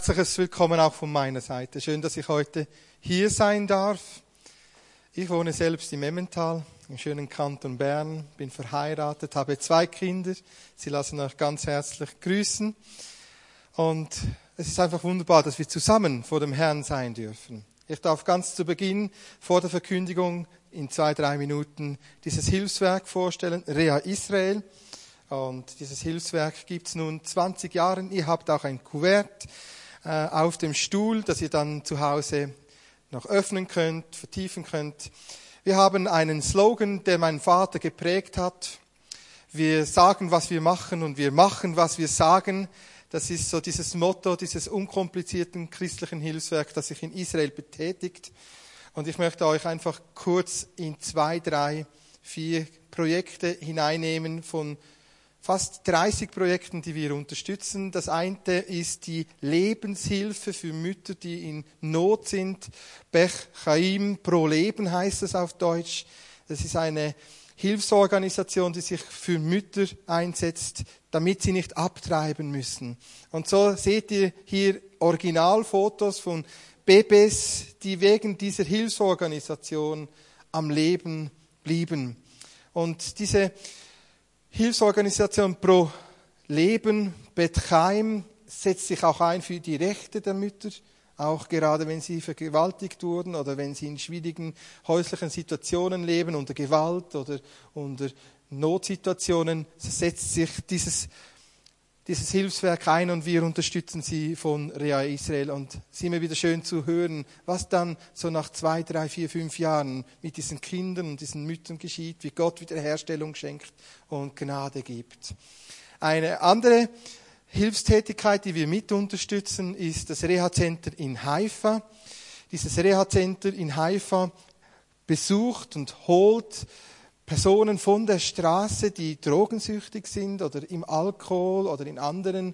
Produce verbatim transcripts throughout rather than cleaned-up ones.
Herzliches Willkommen auch von meiner Seite. Schön, dass ich heute hier sein darf. Ich wohne selbst im Emmental, im schönen Kanton Bern, bin verheiratet, habe zwei Kinder. Sie lassen euch ganz herzlich grüßen. Und es ist einfach wunderbar, dass wir zusammen vor dem Herrn sein dürfen. Ich darf ganz zu Beginn vor der Verkündigung in zwei, drei Minuten dieses Hilfswerk vorstellen, Rea Israel. Und dieses Hilfswerk gibt es nun zwanzig Jahre. Ihr habt auch ein Kuvert äh, auf dem Stuhl, das ihr dann zu Hause noch öffnen könnt, vertiefen könnt. Wir haben einen Slogan, der mein Vater geprägt hat. Wir sagen, was wir machen, und wir machen, was wir sagen. Das ist so dieses Motto dieses unkomplizierten christlichen Hilfswerks, das sich in Israel betätigt. Und ich möchte euch einfach kurz in zwei, drei, vier Projekte hineinnehmen von fast dreißig Projekten, die wir unterstützen. Das eine ist die Lebenshilfe für Mütter, die in Not sind. Bech Chaim pro Leben heißt es auf Deutsch. Das ist eine Hilfsorganisation, die sich für Mütter einsetzt, damit sie nicht abtreiben müssen. Und so seht ihr hier Originalfotos von Babys, die wegen dieser Hilfsorganisation am Leben blieben. Und diese Hilfsorganisation pro Leben, Beth Chaim, setzt sich auch ein für die Rechte der Mütter, auch gerade wenn sie vergewaltigt wurden oder wenn sie in schwierigen häuslichen Situationen leben, unter Gewalt oder unter Notsituationen, setzt sich dieses, dieses Hilfswerk ein, und wir unterstützen sie von Rea Israel. Und es ist immer wieder schön zu hören, was dann so nach zwei, drei, vier, fünf Jahren mit diesen Kindern und diesen Müttern geschieht, wie Gott Wiederherstellung schenkt und Gnade gibt. Eine andere Hilfstätigkeit, die wir mit unterstützen, ist das Reha-Center in Haifa. Dieses Reha-Center in Haifa besucht und holt Personen von der Straße, die drogensüchtig sind oder im Alkohol oder in anderen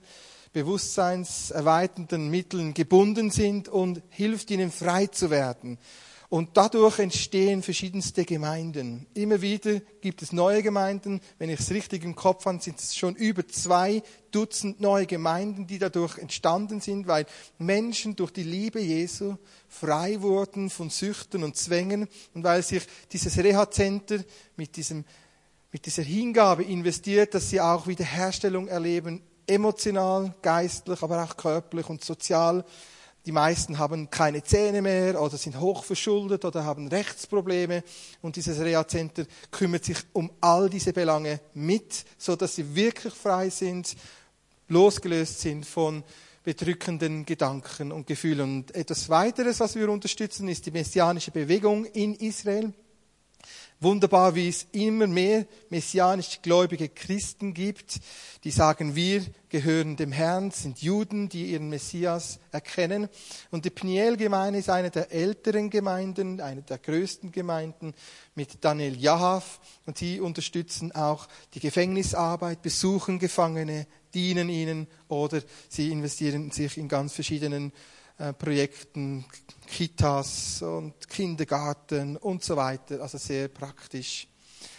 bewusstseinserweiternden Mitteln gebunden sind, und hilft ihnen, frei zu werden. Und dadurch entstehen verschiedenste Gemeinden. Immer wieder gibt es neue Gemeinden. Wenn ich es richtig im Kopf habe, sind es schon über zwei Dutzend neue Gemeinden, die dadurch entstanden sind, weil Menschen durch die Liebe Jesu frei wurden von Süchten und Zwängen, und weil sich dieses Reha-Center mit diesem, mit dieser Hingabe investiert, dass sie auch Wiederherstellung erleben, emotional, geistlich, aber auch körperlich und sozial. Die meisten haben keine Zähne mehr oder sind hochverschuldet oder haben Rechtsprobleme. Und dieses Reha-Center kümmert sich um all diese Belange mit, so dass sie wirklich frei sind, losgelöst sind von bedrückenden Gedanken und Gefühlen. Und etwas weiteres, was wir unterstützen, ist die messianische Bewegung in Israel. Wunderbar, wie es immer mehr messianisch gläubige Christen gibt, die sagen, wir gehören dem Herrn, sind Juden, die ihren Messias erkennen. Und die Pniel-Gemeinde ist eine der älteren Gemeinden, eine der größten Gemeinden mit Daniel Yahav. Und sie unterstützen auch die Gefängnisarbeit, besuchen Gefangene, dienen ihnen, oder sie investieren sich in ganz verschiedenen Projekten, Kitas und Kindergarten und so weiter, also sehr praktisch.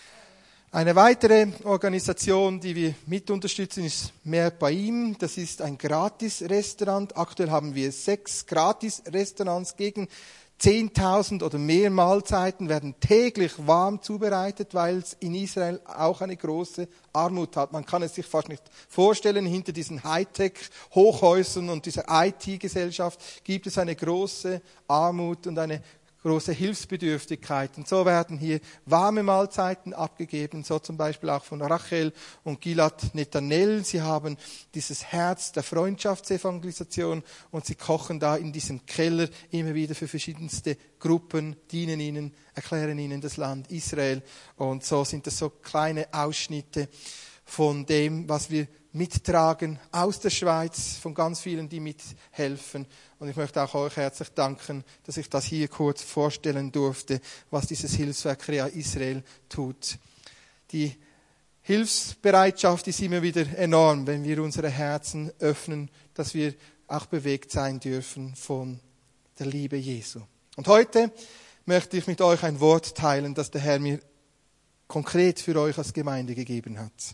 Eine weitere Organisation, die wir mit unterstützen, ist Merpaim. Das ist ein Gratis-Restaurant. Aktuell haben wir sechs Gratis-Restaurants. Gegen zehntausend oder mehr Mahlzeiten werden täglich warm zubereitet, weil es in Israel auch eine große Armut hat. Man kann es sich fast nicht vorstellen, hinter diesen Hightech-Hochhäusern und dieser I T-Gesellschaft gibt es eine große Armut und eine große Hilfsbedürftigkeit. Und so werden hier warme Mahlzeiten abgegeben, so zum Beispiel auch von Rachel und Gilad Netanel. Sie haben dieses Herz der Freundschaftsevangelisation, und sie kochen da in diesem Keller immer wieder für verschiedenste Gruppen, dienen ihnen, erklären ihnen das Land Israel. Und so sind das so kleine Ausschnitte von dem, was wir mittragen aus der Schweiz, von ganz vielen, die mithelfen. Und ich möchte auch euch herzlich danken, dass ich das hier kurz vorstellen durfte, was dieses Hilfswerk Rea Israel tut. Die Hilfsbereitschaft ist immer wieder enorm, wenn wir unsere Herzen öffnen, dass wir auch bewegt sein dürfen von der Liebe Jesu. Und heute möchte ich mit euch ein Wort teilen, das der Herr mir konkret für euch als Gemeinde gegeben hat.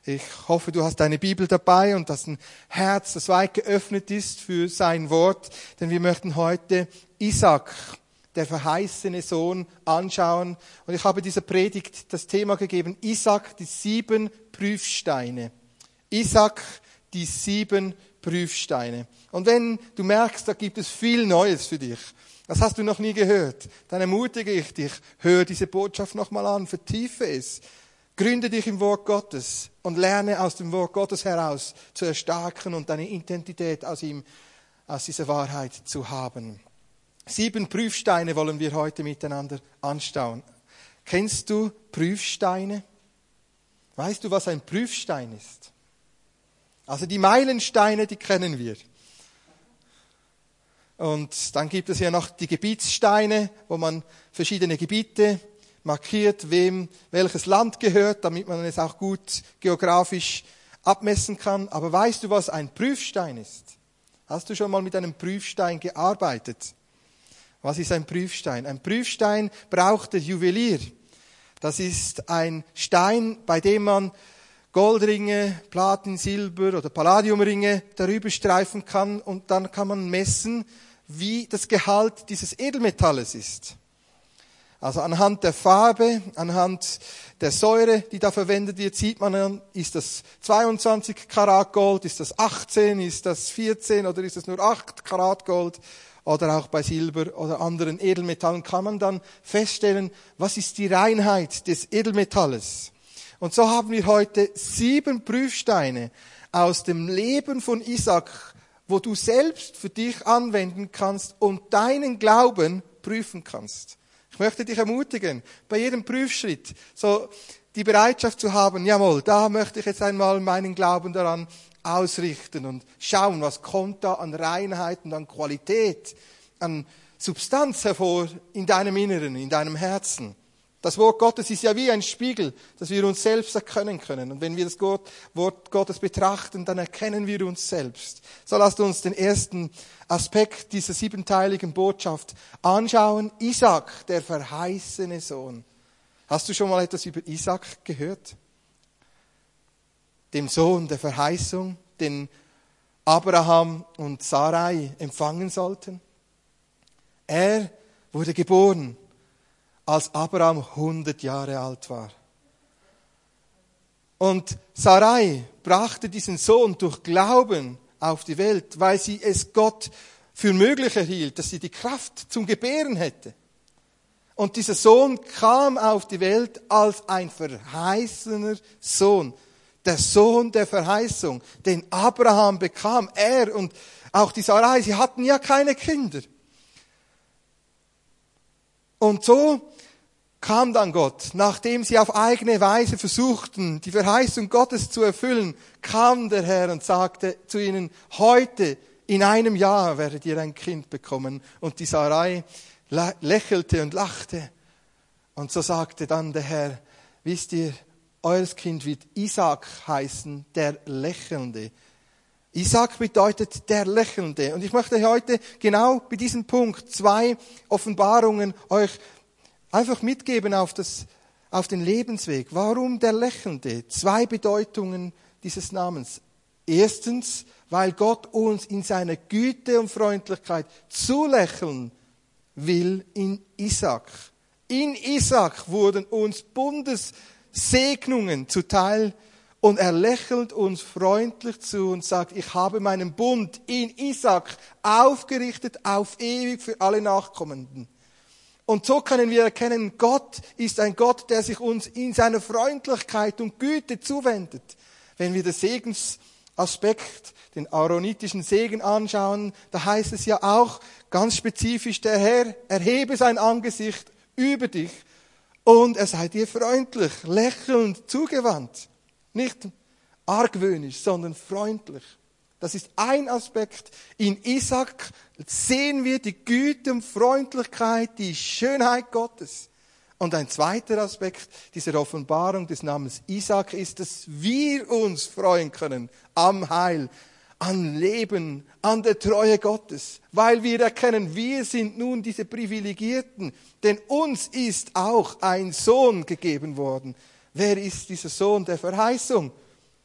Ich hoffe, du hast deine Bibel dabei und dass ein Herz, das weit geöffnet ist für sein Wort, denn wir möchten heute Isaac, der verheißene Sohn, anschauen. Und ich habe dieser Predigt das Thema gegeben, Isaac, die sieben Prüfsteine. Isaac, die sieben Prüfsteine. Und wenn du merkst, da gibt es viel Neues für dich, das hast du noch nie gehört, dann ermutige ich dich, hör diese Botschaft nochmal an, vertiefe es. Gründe dich im Wort Gottes und lerne aus dem Wort Gottes heraus zu erstarken und deine Identität aus ihm, aus dieser Wahrheit zu haben. Sieben Prüfsteine wollen wir heute miteinander anschauen. Kennst du Prüfsteine? Weißt du, was ein Prüfstein ist? Also die Meilensteine, die kennen wir. Und dann gibt es ja noch die Gebietssteine, wo man verschiedene Gebiete markiert, wem welches Land gehört, damit man es auch gut geografisch abmessen kann. Aber weißt du, was ein Prüfstein ist? Hast du schon mal mit einem Prüfstein gearbeitet? Was ist ein Prüfstein? Ein Prüfstein braucht der Juwelier. Das ist ein Stein, bei dem man Goldringe, Platin, Silber oder Palladiumringe darüber streifen kann und dann kann man messen, wie das Gehalt dieses Edelmetalles ist. Also anhand der Farbe, anhand der Säure, die da verwendet wird, sieht man dann, ist das zweiundzwanzig Karat Gold, ist das achtzehn, ist das vierzehn oder ist das nur acht Karat Gold? Oder auch bei Silber oder anderen Edelmetallen kann man dann feststellen, was ist die Reinheit des Edelmetalles. Und so haben wir heute sieben Prüfsteine aus dem Leben von Isaac, wo du selbst für dich anwenden kannst und deinen Glauben prüfen kannst. Ich möchte dich ermutigen, bei jedem Prüfschritt so die Bereitschaft zu haben, jawohl, da möchte ich jetzt einmal meinen Glauben daran ausrichten und schauen, was kommt da an Reinheit und an Qualität, an Substanz hervor in deinem Inneren, in deinem Herzen. Das Wort Gottes ist ja wie ein Spiegel, dass wir uns selbst erkennen können. Und wenn wir das Wort Gottes betrachten, dann erkennen wir uns selbst. So lasst uns den ersten Aspekt dieser siebenteiligen Botschaft anschauen. Isaac, der verheißene Sohn. Hast du schon mal etwas über Isaac gehört? Dem Sohn der Verheißung, den Abraham und Sarai empfangen sollten. Er wurde geboren, als Abraham hundert Jahre alt war. Und Sarai brachte diesen Sohn durch Glauben auf die Welt, weil sie es Gott für möglich erhielt, dass sie die Kraft zum Gebären hätte. Und dieser Sohn kam auf die Welt als ein verheißener Sohn. Der Sohn der Verheißung, den Abraham bekam. Er und auch die Sarai, sie hatten ja keine Kinder. Und so kam dann Gott, nachdem sie auf eigene Weise versuchten, die Verheißung Gottes zu erfüllen, kam der Herr und sagte zu ihnen, heute, in einem Jahr werdet ihr ein Kind bekommen. Und die Sarai lächelte und lachte. Und so sagte dann der Herr, wisst ihr, eures Kind wird Isaac heißen, der Lächelnde. Isaac bedeutet der Lächelnde. Und ich möchte heute genau bei diesem Punkt zwei Offenbarungen euch einfach mitgeben auf, das, auf den Lebensweg. Warum der Lächelnde? Zwei Bedeutungen dieses Namens. Erstens, weil Gott uns in seiner Güte und Freundlichkeit zulächeln will in Isaac. In Isaac wurden uns Bundessegnungen zuteil und er lächelt uns freundlich zu und sagt, ich habe meinen Bund in Isaac aufgerichtet auf ewig für alle Nachkommenden. Und so können wir erkennen, Gott ist ein Gott, der sich uns in seiner Freundlichkeit und Güte zuwendet. Wenn wir den Segensaspekt, den aaronitischen Segen anschauen, da heißt es ja auch ganz spezifisch, der Herr erhebe sein Angesicht über dich und er sei dir freundlich, lächelnd zugewandt. Nicht argwöhnisch, sondern freundlich. Das ist ein Aspekt. In Isaac sehen wir die Güte und Freundlichkeit, die Schönheit Gottes. Und ein zweiter Aspekt dieser Offenbarung des Namens Isaac ist, dass wir uns freuen können am Heil, am Leben, an der Treue Gottes. Weil wir erkennen, wir sind nun diese Privilegierten. Denn uns ist auch ein Sohn gegeben worden. Wer ist dieser Sohn der Verheißung?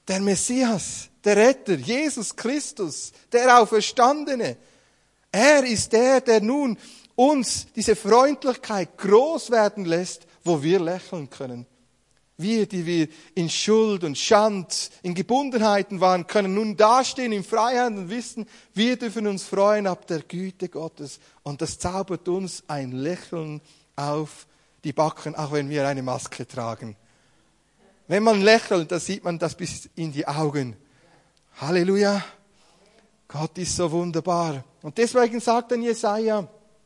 der Messias, der Retter, Jesus Christus, der Auferstandene. Er ist der, der nun uns diese Freundlichkeit groß werden lässt, wo wir lächeln können. Wir, die wir in Schuld und Schand, in Gebundenheiten waren, können nun dastehen in Freiheit und wissen, wir dürfen uns freuen ab der Güte Gottes. Und das zaubert uns ein Lächeln auf die Backen, auch wenn wir eine Maske tragen. Wenn man lächelt, da sieht man das bis in die Augen. Halleluja. Gott ist so wunderbar. Und deswegen sagt dann Jesaja,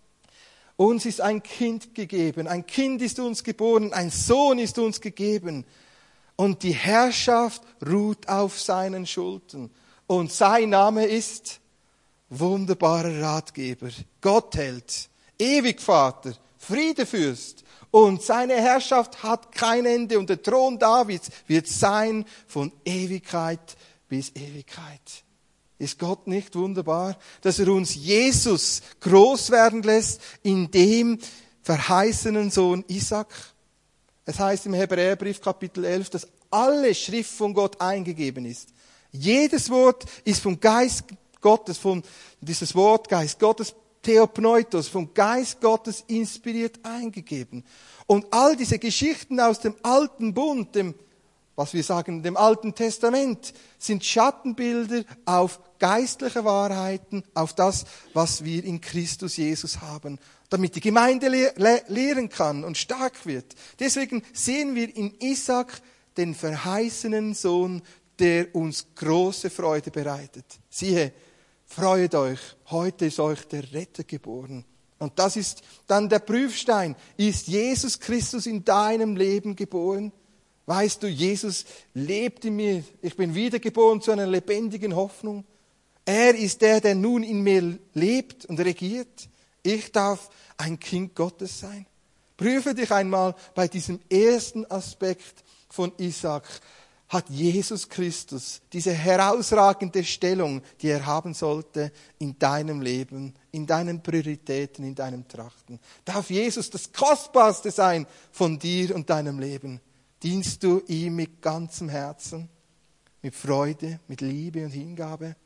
uns ist ein Kind gegeben, ein Kind ist uns geboren, ein Sohn ist uns gegeben. Und die Herrschaft ruht auf seinen Schultern. Und sein Name ist wunderbarer Ratgeber, Gottheld, Ewigvater, Friedefürst. Und seine Herrschaft hat kein Ende. Und der Thron Davids wird sein von Ewigkeit bis Ewigkeit. Ist Gott nicht wunderbar, dass er uns Jesus groß werden lässt in dem verheißenen Sohn Isaac? Es heißt im Hebräerbrief Kapitel elf, dass alle Schrift von Gott eingegeben ist. Jedes Wort ist vom Geist Gottes, von dieses Wort Geist Gottes, Theopneutos, vom Geist Gottes inspiriert eingegeben. Und all diese Geschichten aus dem alten Bund, dem was wir sagen, dem Alten Testament, sind Schattenbilder auf geistliche Wahrheiten, auf das, was wir in Christus Jesus haben, damit die Gemeinde le- le- lehren kann und stark wird. Deswegen sehen wir in Isaac den verheißenen Sohn, der uns große Freude bereitet. Siehe, freut euch, heute ist euch der Retter geboren. Und das ist dann der Prüfstein. Ist Jesus Christus in deinem Leben geboren? Weißt du, Jesus lebt in mir. Ich bin wiedergeboren zu einer lebendigen Hoffnung. Er ist der, der nun in mir lebt und regiert. Ich darf ein Kind Gottes sein. Prüfe dich einmal bei diesem ersten Aspekt von Isaac. Hat Jesus Christus diese herausragende Stellung, die er haben sollte in deinem Leben, in deinen Prioritäten, in deinem Trachten? Darf Jesus das Kostbarste sein von dir und deinem Leben? Dienst du ihm mit ganzem Herzen, mit Freude, mit Liebe und Hingabe?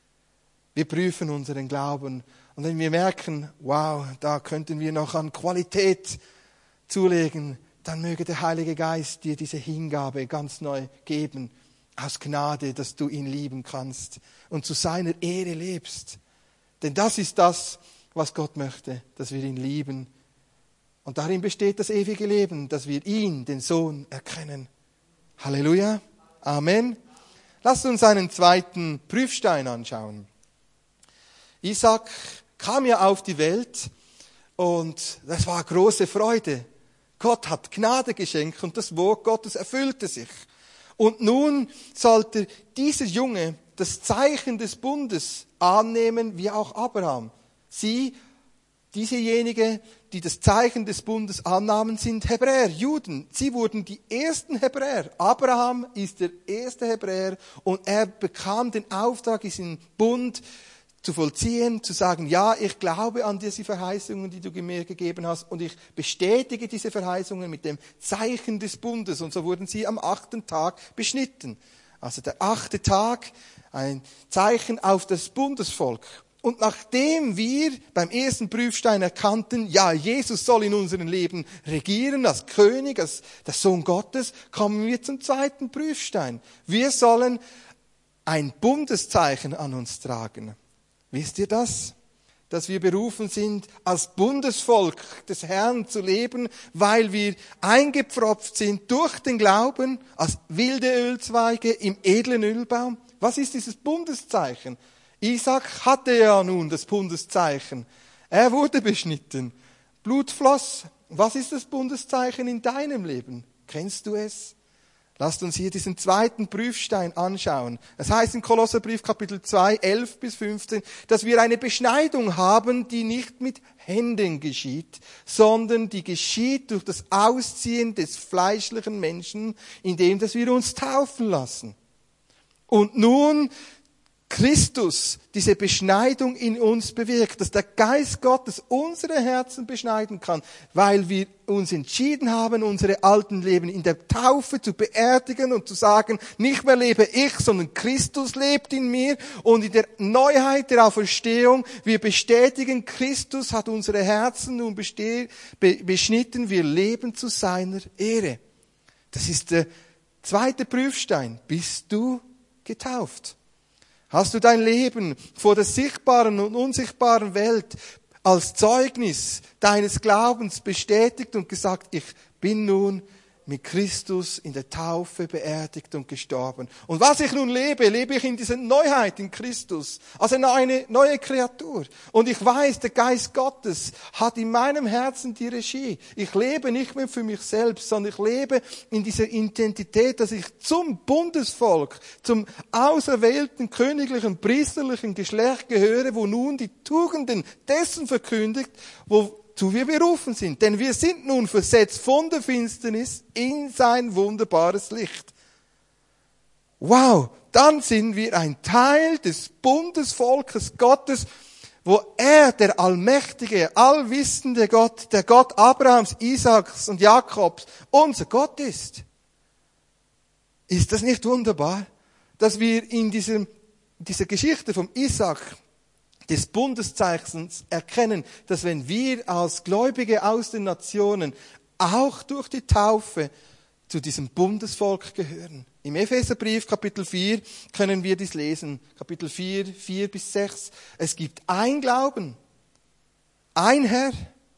Wir prüfen unseren Glauben. Und wenn wir merken, wow, da könnten wir noch an Qualität zulegen, dann möge der Heilige Geist dir diese Hingabe ganz neu geben, aus Gnade, dass du ihn lieben kannst und zu seiner Ehre lebst. Denn das ist das, was Gott möchte, dass wir ihn lieben. Und darin besteht das ewige Leben, dass wir ihn, den Sohn, erkennen. Halleluja. Amen. Lasst uns einen zweiten Prüfstein anschauen. Isaac kam ja auf die Welt und das war große Freude. Gott hat Gnade geschenkt und das Wort Gottes erfüllte sich. Und nun sollte dieser Junge das Zeichen des Bundes annehmen, wie auch Abraham. Sie, diesejenige, die das Zeichen des Bundes annahmen, sind Hebräer, Juden. Sie wurden die ersten Hebräer. Abraham ist der erste Hebräer und er bekam den Auftrag, diesen Bund zu vollziehen, zu sagen, ja, ich glaube an diese Verheißungen, die du mir gegeben hast und ich bestätige diese Verheißungen mit dem Zeichen des Bundes. Und so wurden sie am achten Tag beschnitten. Also der achte Tag, ein Zeichen auf das Bundesvolk. Und nachdem wir beim ersten Prüfstein erkannten, ja, Jesus soll in unserem Leben regieren, als König, als der Sohn Gottes, kommen wir zum zweiten Prüfstein. Wir sollen ein Bundeszeichen an uns tragen. Wisst ihr das? Dass wir berufen sind, als Bundesvolk des Herrn zu leben, weil wir eingepfropft sind durch den Glauben, als wilde Ölzweige im edlen Ölbaum. Was ist dieses Bundeszeichen? Isaac hatte ja nun das Bundeszeichen. Er wurde beschnitten. Blut floss. Was ist das Bundeszeichen in deinem Leben? Kennst du es? Lasst uns hier diesen zweiten Prüfstein anschauen. Es heißt in Kolosserbrief Kapitel zwei, elf bis fünfzehn, dass wir eine Beschneidung haben, die nicht mit Händen geschieht, sondern die geschieht durch das Ausziehen des fleischlichen Menschen, indem dass wir uns taufen lassen. Und nun Christus diese Beschneidung in uns bewirkt, dass der Geist Gottes unsere Herzen beschneiden kann, weil wir uns entschieden haben, unsere alten Leben in der Taufe zu beerdigen und zu sagen, nicht mehr lebe ich, sondern Christus lebt in mir, und in der Neuheit der Auferstehung, wir bestätigen, Christus hat unsere Herzen nun beste- be- beschnitten, wir leben zu seiner Ehre. Das ist der zweite Prüfstein. Bist du getauft? Hast du dein Leben vor der sichtbaren und unsichtbaren Welt als Zeugnis deines Glaubens bestätigt und gesagt, ich bin nun mit Christus in der Taufe beerdigt und gestorben. Und was ich nun lebe, lebe ich in dieser Neuheit in Christus, als eine neue Kreatur. Und ich weiß, der Geist Gottes hat in meinem Herzen die Regie. Ich lebe nicht mehr für mich selbst, sondern ich lebe in dieser Identität, dass ich zum Bundesvolk, zum auserwählten, königlichen, priesterlichen Geschlecht gehöre, wo nun die Tugenden dessen verkündigt, wo zu wir berufen sind. Denn wir sind nun versetzt von der Finsternis in sein wunderbares Licht. Wow, dann sind wir ein Teil des Bundesvolkes Gottes, wo er, der allmächtige, allwissende Gott, der Gott Abrahams, Isaaks und Jakobs, unser Gott ist. Ist das nicht wunderbar, dass wir in diesem, dieser Geschichte vom Isaak, des Bundeszeichens, erkennen, dass wenn wir als Gläubige aus den Nationen auch durch die Taufe zu diesem Bundesvolk gehören. Im Epheserbrief Kapitel vier können wir dies lesen. Kapitel vier, vier bis sechs. Es gibt ein Glauben, ein Herr,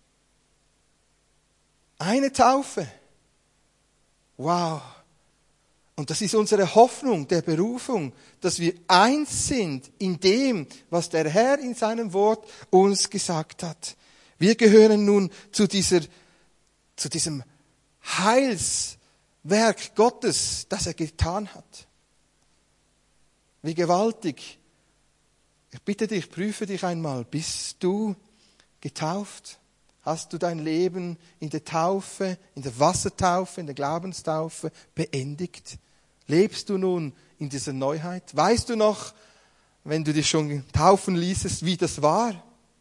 eine Taufe. Wow. Und das ist unsere Hoffnung der Berufung, dass wir eins sind in dem, was der Herr in seinem Wort uns gesagt hat. Wir gehören nun zu dieser, zu diesem Heilswerk Gottes, das er getan hat. Wie gewaltig. Ich bitte dich, prüfe dich einmal. Bist du getauft? Hast du dein Leben in der Taufe, in der Wassertaufe, in der Glaubenstaufe beendigt? Lebst du nun in dieser Neuheit? Weißt du noch, wenn du dich schon taufen ließest, wie das war?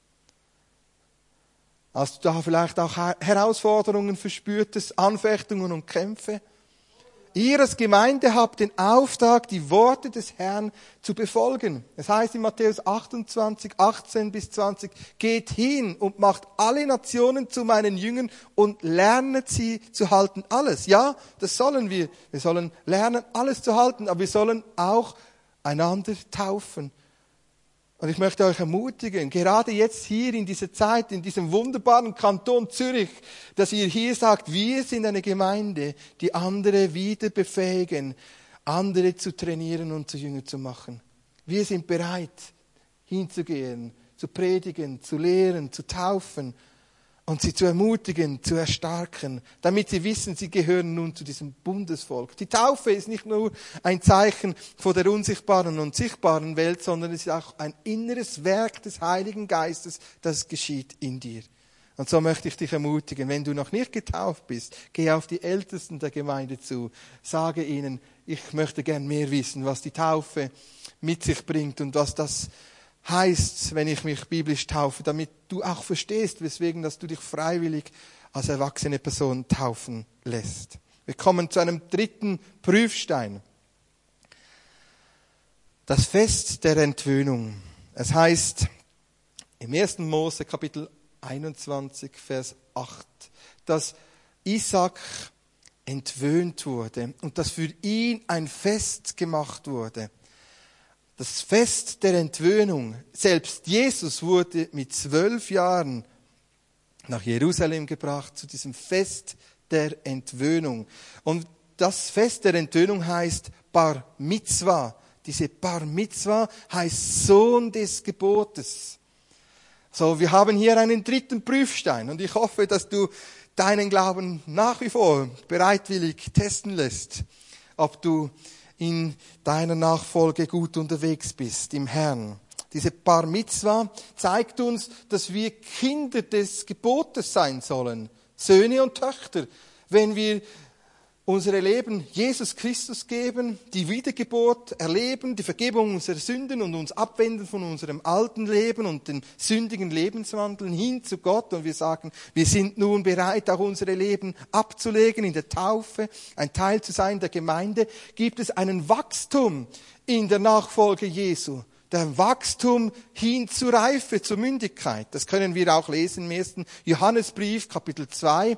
Hast du da vielleicht auch Herausforderungen verspürtest, Anfechtungen und Kämpfe? Ihr als Gemeinde habt den Auftrag, die Worte des Herrn zu befolgen. Es heißt in Matthäus achtundzwanzig, achtzehn bis zwanzig, geht hin und macht alle Nationen zu meinen Jüngern und lernet sie zu halten. Alles. Ja, das sollen wir. Wir sollen lernen, alles zu halten, aber wir sollen auch einander taufen. Und ich möchte euch ermutigen, gerade jetzt hier in dieser Zeit, in diesem wunderbaren Kanton Zürich, dass ihr hier sagt, wir sind eine Gemeinde, die andere wieder befähigen, andere zu trainieren und zu Jünger zu machen. Wir sind bereit, hinzugehen, zu predigen, zu lehren, zu taufen und sie zu ermutigen, zu erstarken, damit sie wissen, sie gehören nun zu diesem Bundesvolk. Die Taufe ist nicht nur ein Zeichen von der unsichtbaren und sichtbaren Welt, sondern es ist auch ein inneres Werk des Heiligen Geistes, das geschieht in dir. Und so möchte ich dich ermutigen, wenn du noch nicht getauft bist, geh auf die Ältesten der Gemeinde zu, sage ihnen, ich möchte gern mehr wissen, was die Taufe mit sich bringt und was das heißt, wenn ich mich biblisch taufe, damit du auch verstehst, weswegen, dass du dich freiwillig als erwachsene Person taufen lässt. Wir kommen zu einem dritten Prüfstein. Das Fest der Entwöhnung. Es heißt im ersten Mose Kapitel einundzwanzig, Vers acht, dass Isaak entwöhnt wurde und dass für ihn ein Fest gemacht wurde. Das Fest der Entwöhnung. Selbst Jesus wurde mit zwölf Jahren nach Jerusalem gebracht zu diesem Fest der Entwöhnung. Und das Fest der Entwöhnung heißt Bar Mitzvah. Diese Bar Mitzvah heißt Sohn des Gebotes. So, wir haben hier einen dritten Prüfstein und ich hoffe, dass du deinen Glauben nach wie vor bereitwillig testen lässt, ob du in deiner Nachfolge gut unterwegs bist, im Herrn. Diese Bar Mitzvah zeigt uns, dass wir Kinder des Gebotes sein sollen, Söhne und Töchter. Wenn wir unsere Leben Jesus Christus geben, die Wiedergeburt erleben, die Vergebung unserer Sünden und uns abwenden von unserem alten Leben und den sündigen Lebenswandeln hin zu Gott. Und wir sagen, wir sind nun bereit, auch unsere Leben abzulegen in der Taufe, ein Teil zu sein der Gemeinde, gibt es einen Wachstum in der Nachfolge Jesu. Der Wachstum hin zur Reife, zur Mündigkeit. Das können wir auch lesen im ersten Johannesbrief, Kapitel zwei.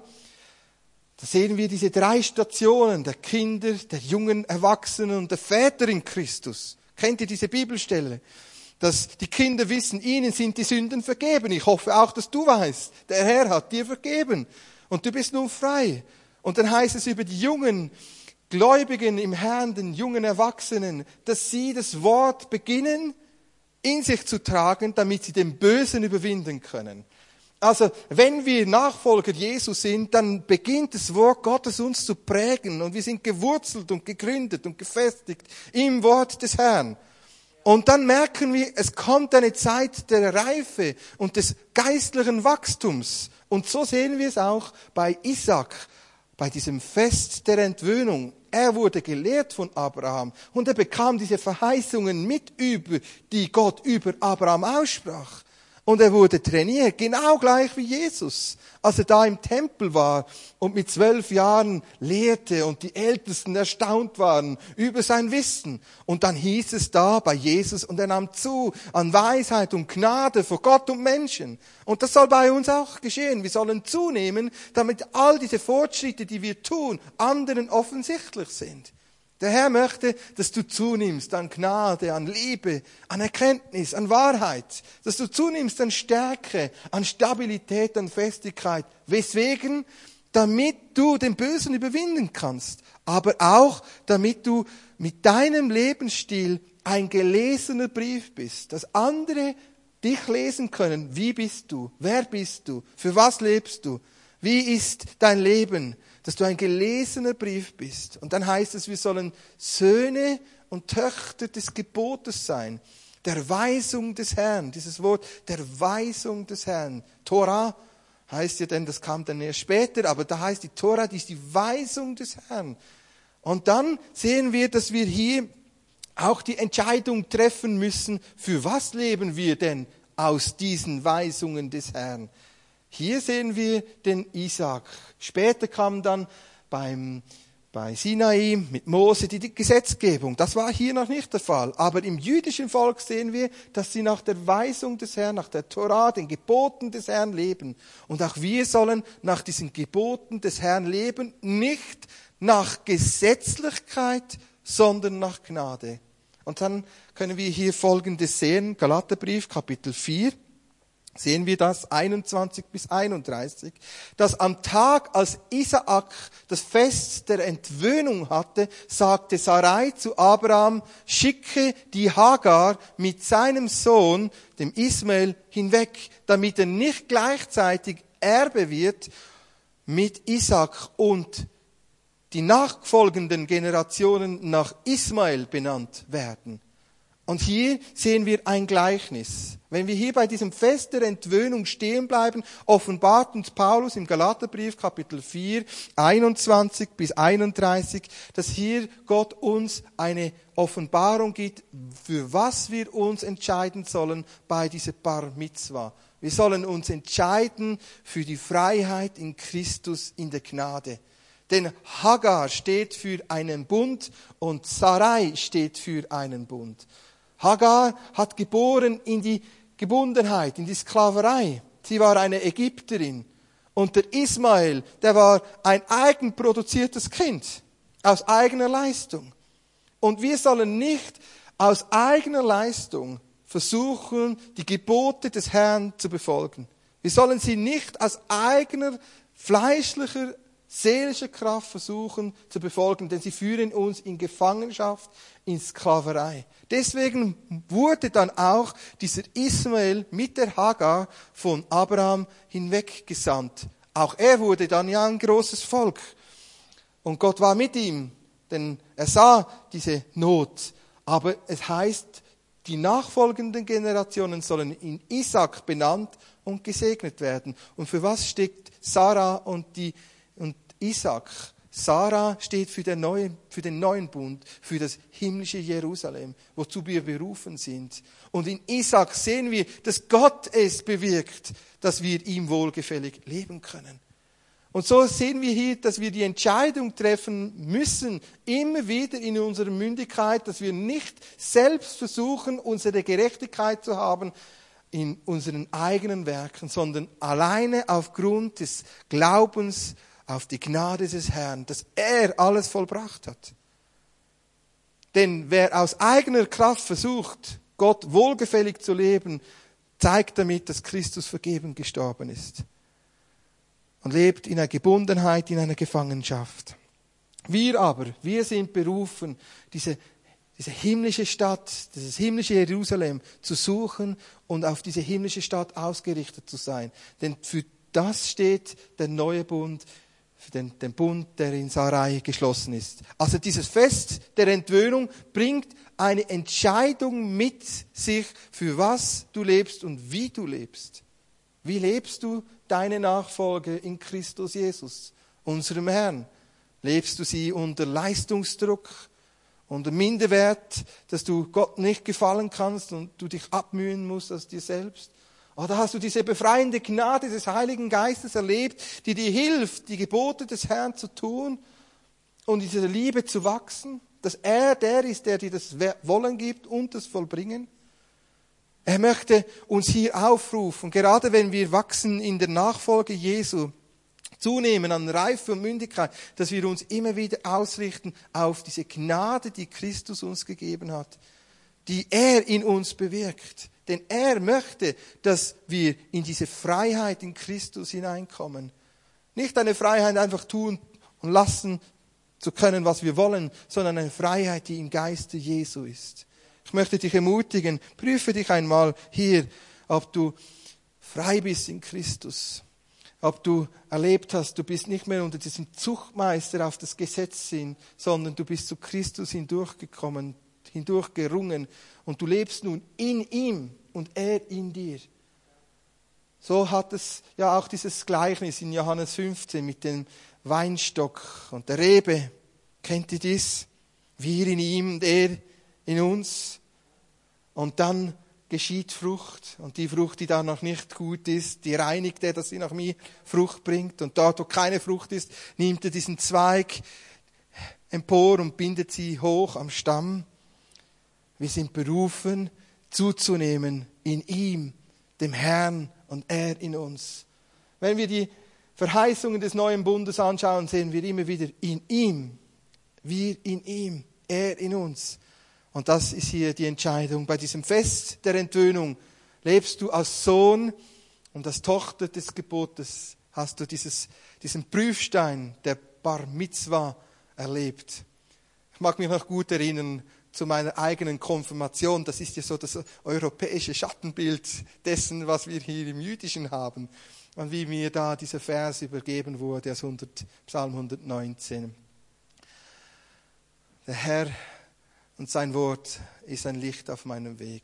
Da sehen wir diese drei Stationen der Kinder, der jungen Erwachsenen und der Väter in Christus. Kennt ihr diese Bibelstelle? Dass die Kinder wissen, ihnen sind die Sünden vergeben. Ich hoffe auch, dass du weißt, der Herr hat dir vergeben und du bist nun frei. Und dann heißt es über die jungen Gläubigen im Herrn, den jungen Erwachsenen, dass sie das Wort beginnen in sich zu tragen, damit sie den Bösen überwinden können. Also, wenn wir Nachfolger Jesu sind, dann beginnt das Wort Gottes uns zu prägen und wir sind gewurzelt und gegründet und gefestigt im Wort des Herrn. Und dann merken wir, es kommt eine Zeit der Reife und des geistlichen Wachstums. Und so sehen wir es auch bei Isaac, bei diesem Fest der Entwöhnung. Er wurde gelehrt von Abraham und er bekam diese Verheißungen mit über, die Gott über Abraham aussprach. Und er wurde trainiert, genau gleich wie Jesus, als er da im Tempel war und mit zwölf Jahren lehrte und die Ältesten erstaunt waren über sein Wissen. Und dann hieß es da bei Jesus, und er nahm zu an Weisheit und Gnade vor Gott und Menschen. Und das soll bei uns auch geschehen. Wir sollen zunehmen, damit all diese Fortschritte, die wir tun, anderen offensichtlich sind. Der Herr möchte, dass du zunimmst an Gnade, an Liebe, an Erkenntnis, an Wahrheit. Dass du zunimmst an Stärke, an Stabilität, an Festigkeit. Weswegen? Damit du den Bösen überwinden kannst. Aber auch, damit du mit deinem Lebensstil ein gelesener Brief bist. Dass andere dich lesen können. Wie bist du? Wer bist du? Für was lebst du? Wie ist dein Leben? Dass du ein gelesener Brief bist. Und dann heißt es, wir sollen Söhne und Töchter des Gebotes sein. Der Weisung des Herrn. Dieses Wort, der Weisung des Herrn. Tora heißt ja denn, das kam dann erst später, aber da heißt die Tora, die ist die Weisung des Herrn. Und dann sehen wir, dass wir hier auch die Entscheidung treffen müssen, für was leben wir denn aus diesen Weisungen des Herrn. Hier sehen wir den Isaak. Später kam dann beim, bei Sinai mit Mose die Gesetzgebung. Das war hier noch nicht der Fall. Aber im jüdischen Volk sehen wir, dass sie nach der Weisung des Herrn, nach der Tora, den Geboten des Herrn leben. Und auch wir sollen nach diesen Geboten des Herrn leben, nicht nach Gesetzlichkeit, sondern nach Gnade. Und dann können wir hier Folgendes sehen. Galaterbrief, Kapitel vier. Sehen wir das, einundzwanzig bis einunddreißig, dass am Tag, als Isaak das Fest der Entwöhnung hatte, sagte Sarai zu Abraham, schicke die Hagar mit seinem Sohn, dem Ismael, hinweg, damit er nicht gleichzeitig Erbe wird mit Isaak und die nachfolgenden Generationen nach Ismael benannt werden. Und hier sehen wir ein Gleichnis. Wenn wir hier bei diesem Fest der Entwöhnung stehen bleiben, offenbart uns Paulus im Galaterbrief Kapitel vier, einundzwanzig bis einunddreißig, dass hier Gott uns eine Offenbarung gibt, für was wir uns entscheiden sollen bei dieser Bar Mitzwa. Wir sollen uns entscheiden für die Freiheit in Christus in der Gnade. Denn Hagar steht für einen Bund und Sarai steht für einen Bund. Hagar hat geboren in die Gebundenheit, in die Sklaverei. Sie war eine Ägypterin. Und der Ismael, der war ein eigenproduziertes Kind, aus eigener Leistung. Und wir sollen nicht aus eigener Leistung versuchen, die Gebote des Herrn zu befolgen. Wir sollen sie nicht aus eigener fleischlicher, seelischer Kraft versuchen zu befolgen, denn sie führen uns in Gefangenschaft, in Sklaverei. Deswegen wurde dann auch dieser Ismael mit der Hagar von Abraham hinweggesandt. Auch er wurde dann ja ein großes Volk. Und Gott war mit ihm, denn er sah diese Not. Aber es heißt, die nachfolgenden Generationen sollen in Isaak benannt und gesegnet werden. Und für was steht Sarah und die und Isaak? Sarah steht für den, neuen, für den neuen Bund, für das himmlische Jerusalem, wozu wir berufen sind. Und in Isaak sehen wir, dass Gott es bewirkt, dass wir ihm wohlgefällig leben können. Und so sehen wir hier, dass wir die Entscheidung treffen müssen, immer wieder in unserer Mündigkeit, dass wir nicht selbst versuchen, unsere Gerechtigkeit zu haben in unseren eigenen Werken, sondern alleine aufgrund des Glaubens auf die Gnade des Herrn, dass er alles vollbracht hat. Denn wer aus eigener Kraft versucht, Gott wohlgefällig zu leben, zeigt damit, dass Christus vergeben gestorben ist. Und lebt in einer Gebundenheit, in einer Gefangenschaft. Wir aber, wir sind berufen, diese, diese himmlische Stadt, dieses himmlische Jerusalem zu suchen und auf diese himmlische Stadt ausgerichtet zu sein. Denn für das steht der neue Bund, für den, den Bund, der in Sarai geschlossen ist. Also dieses Fest der Entwöhnung bringt eine Entscheidung mit sich, für was du lebst und wie du lebst. Wie lebst du deine Nachfolge in Christus Jesus, unserem Herrn? Lebst du sie unter Leistungsdruck, unter Minderwert, dass du Gott nicht gefallen kannst und du dich abmühen musst aus dir selbst? Oder hast du diese befreiende Gnade des Heiligen Geistes erlebt, die dir hilft, die Gebote des Herrn zu tun und in dieser Liebe zu wachsen? Dass er der ist, der dir das Wollen gibt und das Vollbringen? Er möchte uns hier aufrufen, gerade wenn wir wachsen in der Nachfolge Jesu, zunehmen an Reife und Mündigkeit, dass wir uns immer wieder ausrichten auf diese Gnade, die Christus uns gegeben hat, die er in uns bewirkt. Denn er möchte, dass wir in diese Freiheit in Christus hineinkommen. Nicht eine Freiheit einfach tun und lassen zu können, was wir wollen, sondern eine Freiheit, die im Geiste Jesu ist. Ich möchte dich ermutigen, prüfe dich einmal hier, ob du frei bist in Christus. Ob du erlebt hast, du bist nicht mehr unter diesem Zuchtmeister auf das Gesetz hin, sondern du bist zu Christus hindurchgekommen, hindurchgerungen und du lebst nun in ihm und er in dir. So hat es ja auch dieses Gleichnis in Johannes fünfzehn mit dem Weinstock und der Rebe. Kennt ihr dies? Wir in ihm und er in uns. Und dann geschieht Frucht. Und die Frucht, die da noch nicht gut ist, die reinigt er, dass sie noch mehr Frucht bringt. Und dort, wo keine Frucht ist, nimmt er diesen Zweig empor und bindet sie hoch am Stamm. Wir sind berufen, zuzunehmen in ihm, dem Herrn und er in uns. Wenn wir die Verheißungen des neuen Bundes anschauen, sehen wir immer wieder in ihm, wir in ihm, er in uns. Und das ist hier die Entscheidung. Bei diesem Fest der Entwöhnung lebst du als Sohn und als Tochter des Gebotes hast du dieses, diesen Prüfstein der Bar Mitzwa erlebt. Ich mag mich noch gut erinnern zu meiner eigenen Konfirmation. Das ist ja so das europäische Schattenbild dessen, was wir hier im Jüdischen haben. Und wie mir da dieser Vers übergeben wurde aus Psalm hundertneunzehn. Der Herr und sein Wort ist ein Licht auf meinem Weg.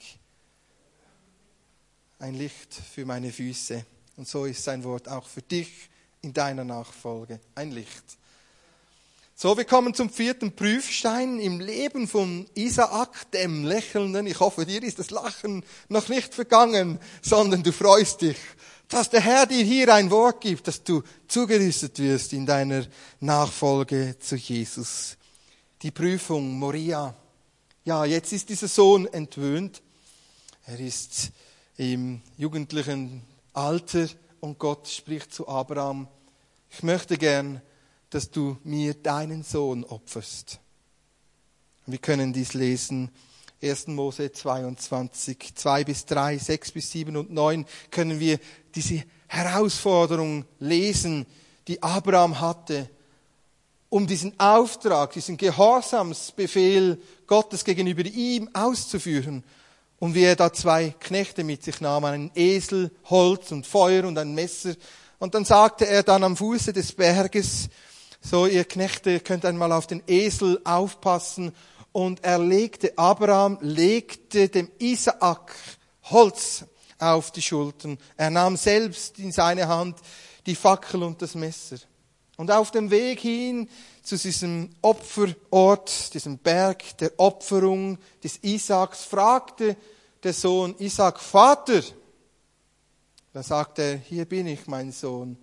Ein Licht für meine Füße. Und so ist sein Wort auch für dich in deiner Nachfolge. Ein Licht. So, wir kommen zum vierten Prüfstein im Leben von Isaak, dem Lächelnden. Ich hoffe, dir ist das Lachen noch nicht vergangen, sondern du freust dich, dass der Herr dir hier ein Wort gibt, dass du zugerüstet wirst in deiner Nachfolge zu Jesus. Die Prüfung, Moria. Ja, jetzt ist dieser Sohn entwöhnt. Er ist im jugendlichen Alter und Gott spricht zu Abraham: Ich möchte gern, dass du mir deinen Sohn opferst. Wir können dies lesen. erster Mose zweiundzwanzig, zwei bis drei, sechs bis sieben und neun können wir diese Herausforderung lesen, die Abraham hatte, um diesen Auftrag, diesen Gehorsamsbefehl Gottes gegenüber ihm auszuführen. Und wie er da zwei Knechte mit sich nahm, einen Esel, Holz und Feuer und ein Messer. Und dann sagte er dann am Fuße des Berges: So, ihr Knechte, könnt einmal auf den Esel aufpassen. Und er legte, Abraham legte dem Isaak Holz auf die Schultern. Er nahm selbst in seine Hand die Fackel und das Messer. Und auf dem Weg hin zu diesem Opferort, diesem Berg der Opferung des Isaaks, fragte der Sohn Isaak: Vater. Da sagt er: Hier bin ich, mein Sohn.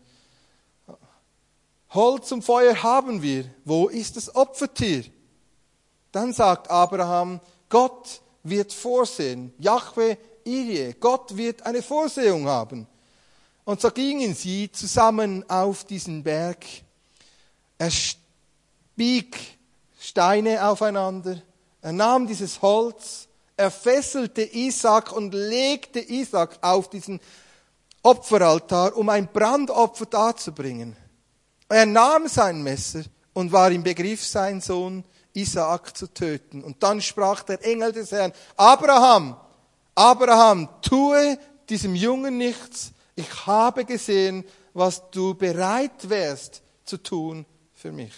Holz und Feuer haben wir. Wo ist das Opfertier? Dann sagt Abraham: Gott wird vorsehen. Jahwe Irie. Gott wird eine Vorsehung haben. Und so gingen sie zusammen auf diesen Berg. Er stieg Steine aufeinander. Er nahm dieses Holz. Er fesselte Isaak und legte Isaak auf diesen Opferaltar, um ein Brandopfer darzubringen. Er nahm sein Messer und war im Begriff, seinen Sohn Isaak zu töten. Und dann sprach der Engel des Herrn: Abraham, Abraham, tue diesem Jungen nichts. Ich habe gesehen, was du bereit wärst zu tun für mich.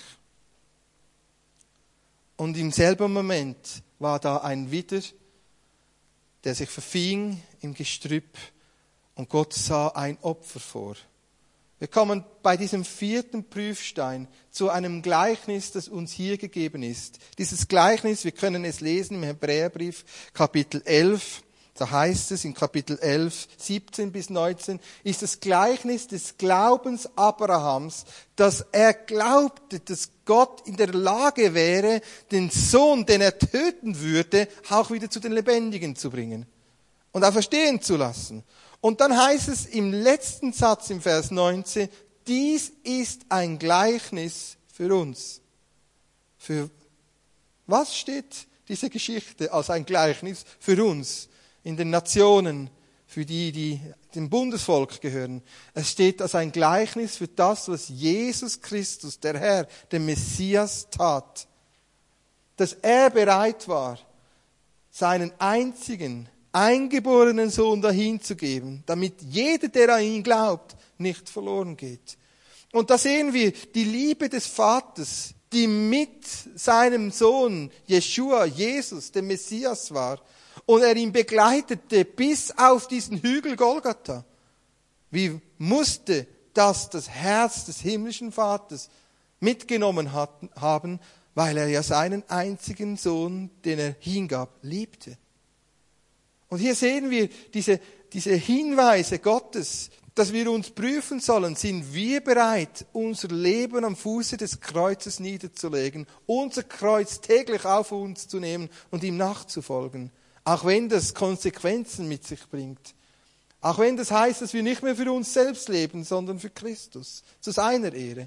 Und im selben Moment war da ein Widder, der sich verfing im Gestrüpp, und Gott sah ein Opfer vor. Wir kommen bei diesem vierten Prüfstein zu einem Gleichnis, das uns hier gegeben ist. Dieses Gleichnis, wir können es lesen im Hebräerbrief Kapitel elf. Da heißt es in Kapitel elf, siebzehn bis neunzehn, ist das Gleichnis des Glaubens Abrahams, dass er glaubte, dass Gott in der Lage wäre, den Sohn, den er töten würde, auch wieder zu den Lebendigen zu bringen und auferstehen zu lassen. Und dann heißt es im letzten Satz im Vers neunzehn, dies ist ein Gleichnis für uns. Für was steht diese Geschichte als ein Gleichnis für uns? In den Nationen, für die, die dem Bundesvolk gehören. Es steht als ein Gleichnis für das, was Jesus Christus, der Herr, der Messias, tat. Dass er bereit war, seinen einzigen, eingeborenen Sohn dahinzugeben, damit jeder, der an ihn glaubt, nicht verloren geht. Und da sehen wir die Liebe des Vaters, die mit seinem Sohn Jeschua, Jesus, dem Messias war. Und er ihn begleitete bis auf diesen Hügel Golgatha. Wie musste das das Herz des himmlischen Vaters mitgenommen hat, haben, weil er ja seinen einzigen Sohn, den er hingab, liebte. Und hier sehen wir diese, diese Hinweise Gottes, dass wir uns prüfen sollen, sind wir bereit, unser Leben am Fuße des Kreuzes niederzulegen, unser Kreuz täglich auf uns zu nehmen und ihm nachzufolgen. Auch wenn das Konsequenzen mit sich bringt. Auch wenn das heißt, dass wir nicht mehr für uns selbst leben, sondern für Christus. Zu seiner Ehre.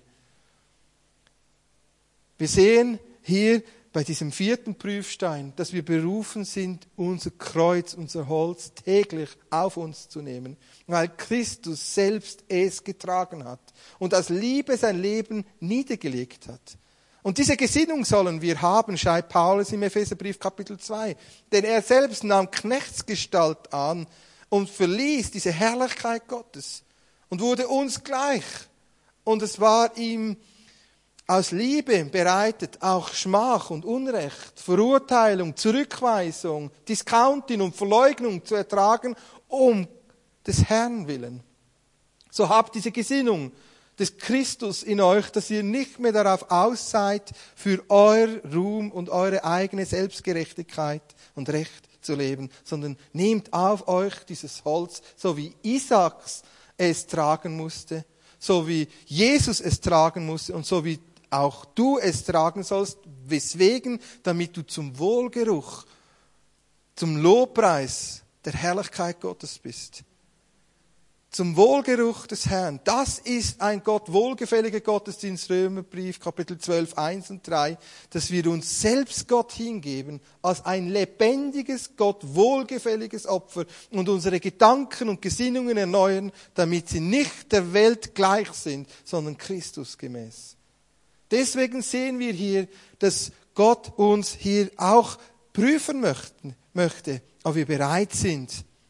Wir sehen hier bei diesem vierten Prüfstein, dass wir berufen sind, unser Kreuz, unser Holz täglich auf uns zu nehmen. Weil Christus selbst es getragen hat. Und aus Liebe sein Leben niedergelegt hat. Und diese Gesinnung sollen wir haben, schreibt Paulus im Epheserbrief Kapitel zwei. Denn er selbst nahm Knechtsgestalt an und verließ diese Herrlichkeit Gottes und wurde uns gleich. Und es war ihm aus Liebe bereitet, auch Schmach und Unrecht, Verurteilung, Zurückweisung, Discounting und Verleugnung zu ertragen, um des Herrn willen. So habt diese Gesinnung des Christus in euch, dass ihr nicht mehr darauf aus seid, für euer Ruhm und eure eigene Selbstgerechtigkeit und Recht zu leben, sondern nehmt auf euch dieses Holz, so wie Isaaks es tragen musste, so wie Jesus es tragen musste und so wie auch du es tragen sollst, weswegen, damit du zum Wohlgeruch, zum Lobpreis der Herrlichkeit Gottes bist. Zum Wohlgeruch des Herrn. Das ist ein Gott wohlgefälliger Gottesdienst, Römerbrief, Kapitel zwölf, eins und drei, dass wir uns selbst Gott hingeben, als ein lebendiges, Gott wohlgefälliges Opfer und unsere Gedanken und Gesinnungen erneuern, damit sie nicht der Welt gleich sind, sondern Christus gemäß. Deswegen sehen wir hier, dass Gott uns hier auch prüfen möchten, möchte, ob wir bereit sind,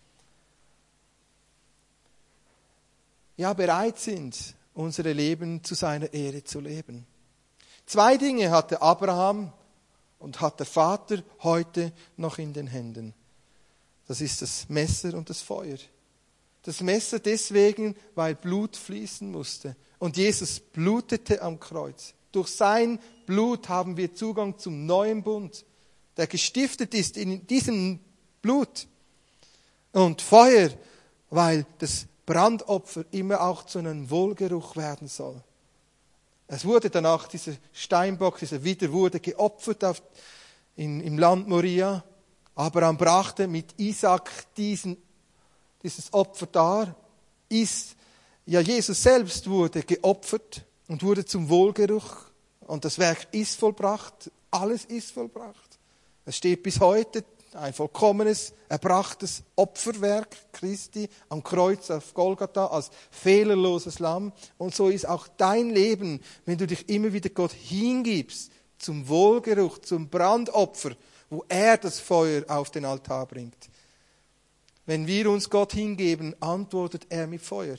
ja, bereit sind, unsere Leben zu seiner Ehre zu leben. Zwei Dinge hatte Abraham und hat der Vater heute noch in den Händen. Das ist das Messer und das Feuer. Das Messer deswegen, weil Blut fließen musste. Und Jesus blutete am Kreuz. Durch sein Blut haben wir Zugang zum neuen Bund, der gestiftet ist in diesem Blut. Und Feuer, weil das Brandopfer immer auch zu einem Wohlgeruch werden soll. Es wurde danach, dieser Steinbock, dieser Widder wurde geopfert auf, in, im Land Moria. Abraham brachte mit Isaak diesen, dieses Opfer dar. Ist, ja, Jesus selbst wurde geopfert und wurde zum Wohlgeruch. Und das Werk ist vollbracht. Alles ist vollbracht. Es steht bis heute ein vollkommenes, erbrachtes Opferwerk Christi am Kreuz auf Golgatha als fehlerloses Lamm. Und so ist auch dein Leben, wenn du dich immer wieder Gott hingibst, zum Wohlgeruch, zum Brandopfer, wo er das Feuer auf den Altar bringt. Wenn wir uns Gott hingeben, antwortet er mit Feuer.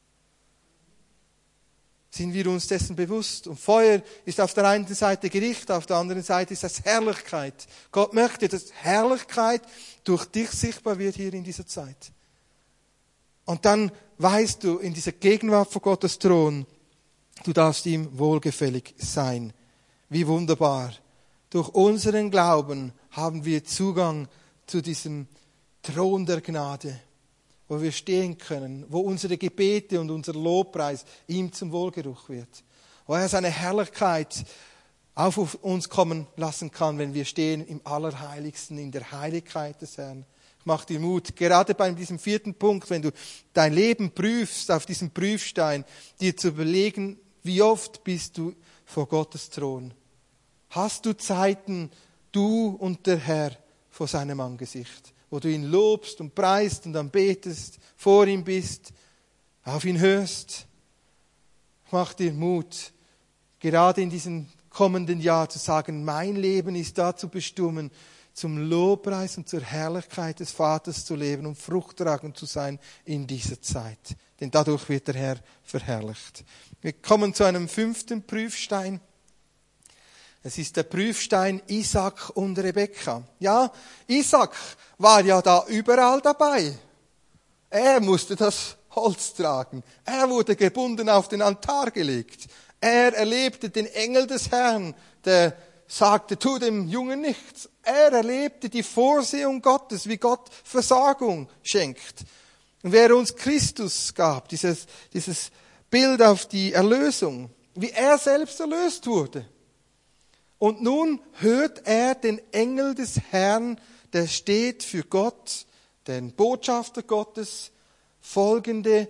Sind wir uns dessen bewusst? Und Feuer ist auf der einen Seite Gericht, auf der anderen Seite ist das Herrlichkeit. Gott möchte, dass Herrlichkeit durch dich sichtbar wird hier in dieser Zeit. Und dann weißt du, in dieser Gegenwart vor Gottes Thron, du darfst ihm wohlgefällig sein. Wie wunderbar. Durch unseren Glauben haben wir Zugang zu diesem Thron der Gnade, wo wir stehen können, wo unsere Gebete und unser Lobpreis ihm zum Wohlgeruch wird. Wo er seine Herrlichkeit auf uns kommen lassen kann, wenn wir stehen im Allerheiligsten, in der Heiligkeit des Herrn. Ich mache dir Mut, gerade bei diesem vierten Punkt, wenn du dein Leben prüfst, auf diesem Prüfstein, dir zu überlegen, wie oft bist du vor Gottes Thron? Hast du Zeiten, du und der Herr, vor seinem Angesicht, wo du ihn lobst und preist und anbetest, vor ihm bist, auf ihn hörst? Mach dir Mut, gerade in diesem kommenden Jahr zu sagen, mein Leben ist dazu bestimmt, zum Lobpreis und zur Herrlichkeit des Vaters zu leben und fruchttragend zu sein in dieser Zeit. Denn dadurch wird der Herr verherrlicht. Wir kommen zu einem fünften Prüfstein. Es ist der Prüfstein Isaac und Rebekka. Ja, Isaac war ja da überall dabei. Er musste das Holz tragen. Er wurde gebunden auf den Altar gelegt. Er erlebte den Engel des Herrn, der sagte, tu dem Jungen nichts. Er erlebte die Vorsehung Gottes, wie Gott Versorgung schenkt. Und wer uns Christus gab, dieses, dieses Bild auf die Erlösung, wie er selbst erlöst wurde. Und nun hört er den Engel des Herrn, der steht für Gott, den Botschafter Gottes, folgende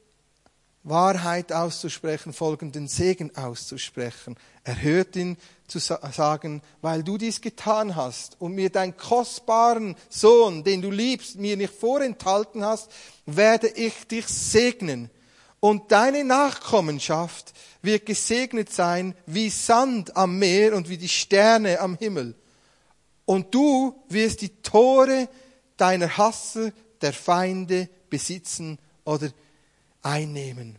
Wahrheit auszusprechen, folgenden Segen auszusprechen. Er hört ihn zu sagen, weil du dies getan hast und mir deinen kostbaren Sohn, den du liebst, mir nicht vorenthalten hast, werde ich dich segnen. Und deine Nachkommenschaft wird gesegnet sein wie Sand am Meer und wie die Sterne am Himmel. Und du wirst die Tore deiner Hasser, der Feinde, besitzen oder einnehmen.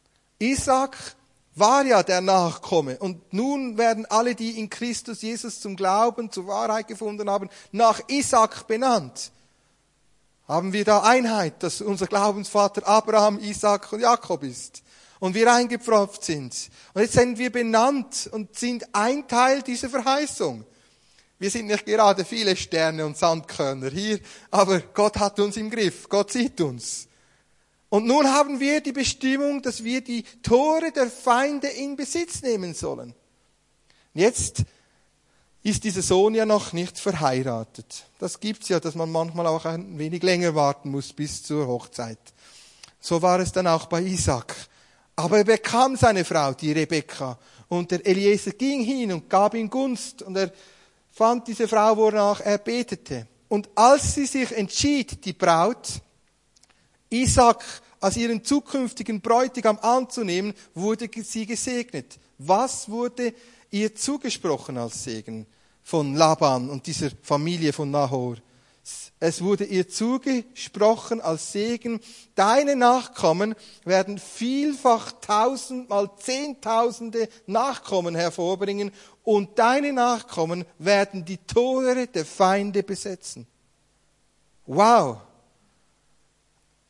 Isaac war ja der Nachkomme. Und nun werden alle, die in Christus Jesus zum Glauben, zur Wahrheit gefunden haben, nach Isaac benannt. Haben wir da Einheit, dass unser Glaubensvater Abraham, Isaac und Jakob ist. Und wir eingepfropft sind. Und jetzt sind wir benannt und sind ein Teil dieser Verheißung. Wir sind nicht gerade viele Sterne und Sandkörner hier, aber Gott hat uns im Griff. Gott sieht uns. Und nun haben wir die Bestimmung, dass wir die Tore der Feinde in Besitz nehmen sollen. Jetzt ist dieser Sohn ja noch nicht verheiratet. Das gibt's ja, dass man manchmal auch ein wenig länger warten muss bis zur Hochzeit. So war es dann auch bei Isaac. Aber er bekam seine Frau, die Rebekka. Und der Eliezer ging hin und gab ihm Gunst. Und er fand diese Frau, wonach er betete. Und als sie sich entschied, die Braut, Isaac als ihren zukünftigen Bräutigam anzunehmen, wurde sie gesegnet. Was wurde ihr zugesprochen als Segen von Laban und dieser Familie von Nahor? Es wurde ihr zugesprochen als Segen, deine Nachkommen werden vielfach tausendmal zehntausende Nachkommen hervorbringen und deine Nachkommen werden die Tore der Feinde besetzen. Wow!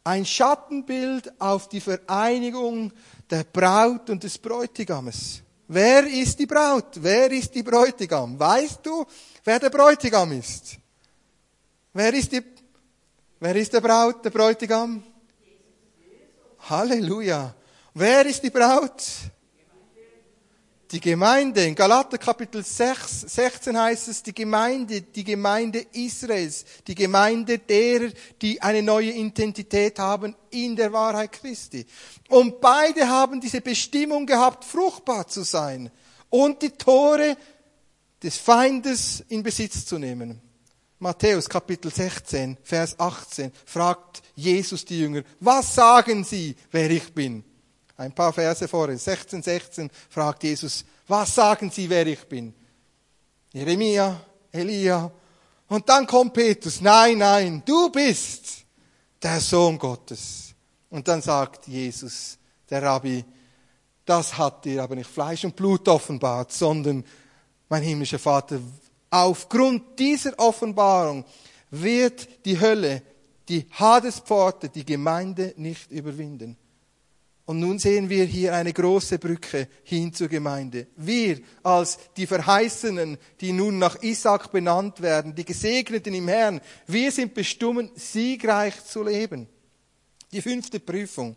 Ein Schattenbild auf die Vereinigung der Braut und des Bräutigames. Wer ist die Braut? Wer ist die Bräutigam? Weißt du, wer der Bräutigam ist? Wer ist die, wer ist der Braut, der Bräutigam? Halleluja. Wer ist die Braut? Die Gemeinde. In Galater Kapitel sechs, sechzehn heißt es, die Gemeinde, die Gemeinde Israels, die Gemeinde derer, die eine neue Identität haben in der Wahrheit Christi. Und beide haben diese Bestimmung gehabt, fruchtbar zu sein und die Tore des Feindes in Besitz zu nehmen. Matthäus Kapitel sechzehn, Vers achtzehn fragt Jesus die Jünger, was sagen sie, wer ich bin? Ein paar Verse vorher, sechzehn, sechzehn, fragt Jesus, was sagen Sie, wer ich bin? Jeremia, Elia. Und dann kommt Petrus, nein, nein, du bist der Sohn Gottes. Und dann sagt Jesus, der Rabbi, das hat dir aber nicht Fleisch und Blut offenbart, sondern mein himmlischer Vater. Aufgrund dieser Offenbarung wird die Hölle, die Hadespforte, die Gemeinde nicht überwinden. Und nun sehen wir hier eine große Brücke hin zur Gemeinde. Wir als die Verheißenen, die nun nach Isaak benannt werden, die Gesegneten im Herrn, wir sind bestimmt, siegreich zu leben. Die fünfte Prüfung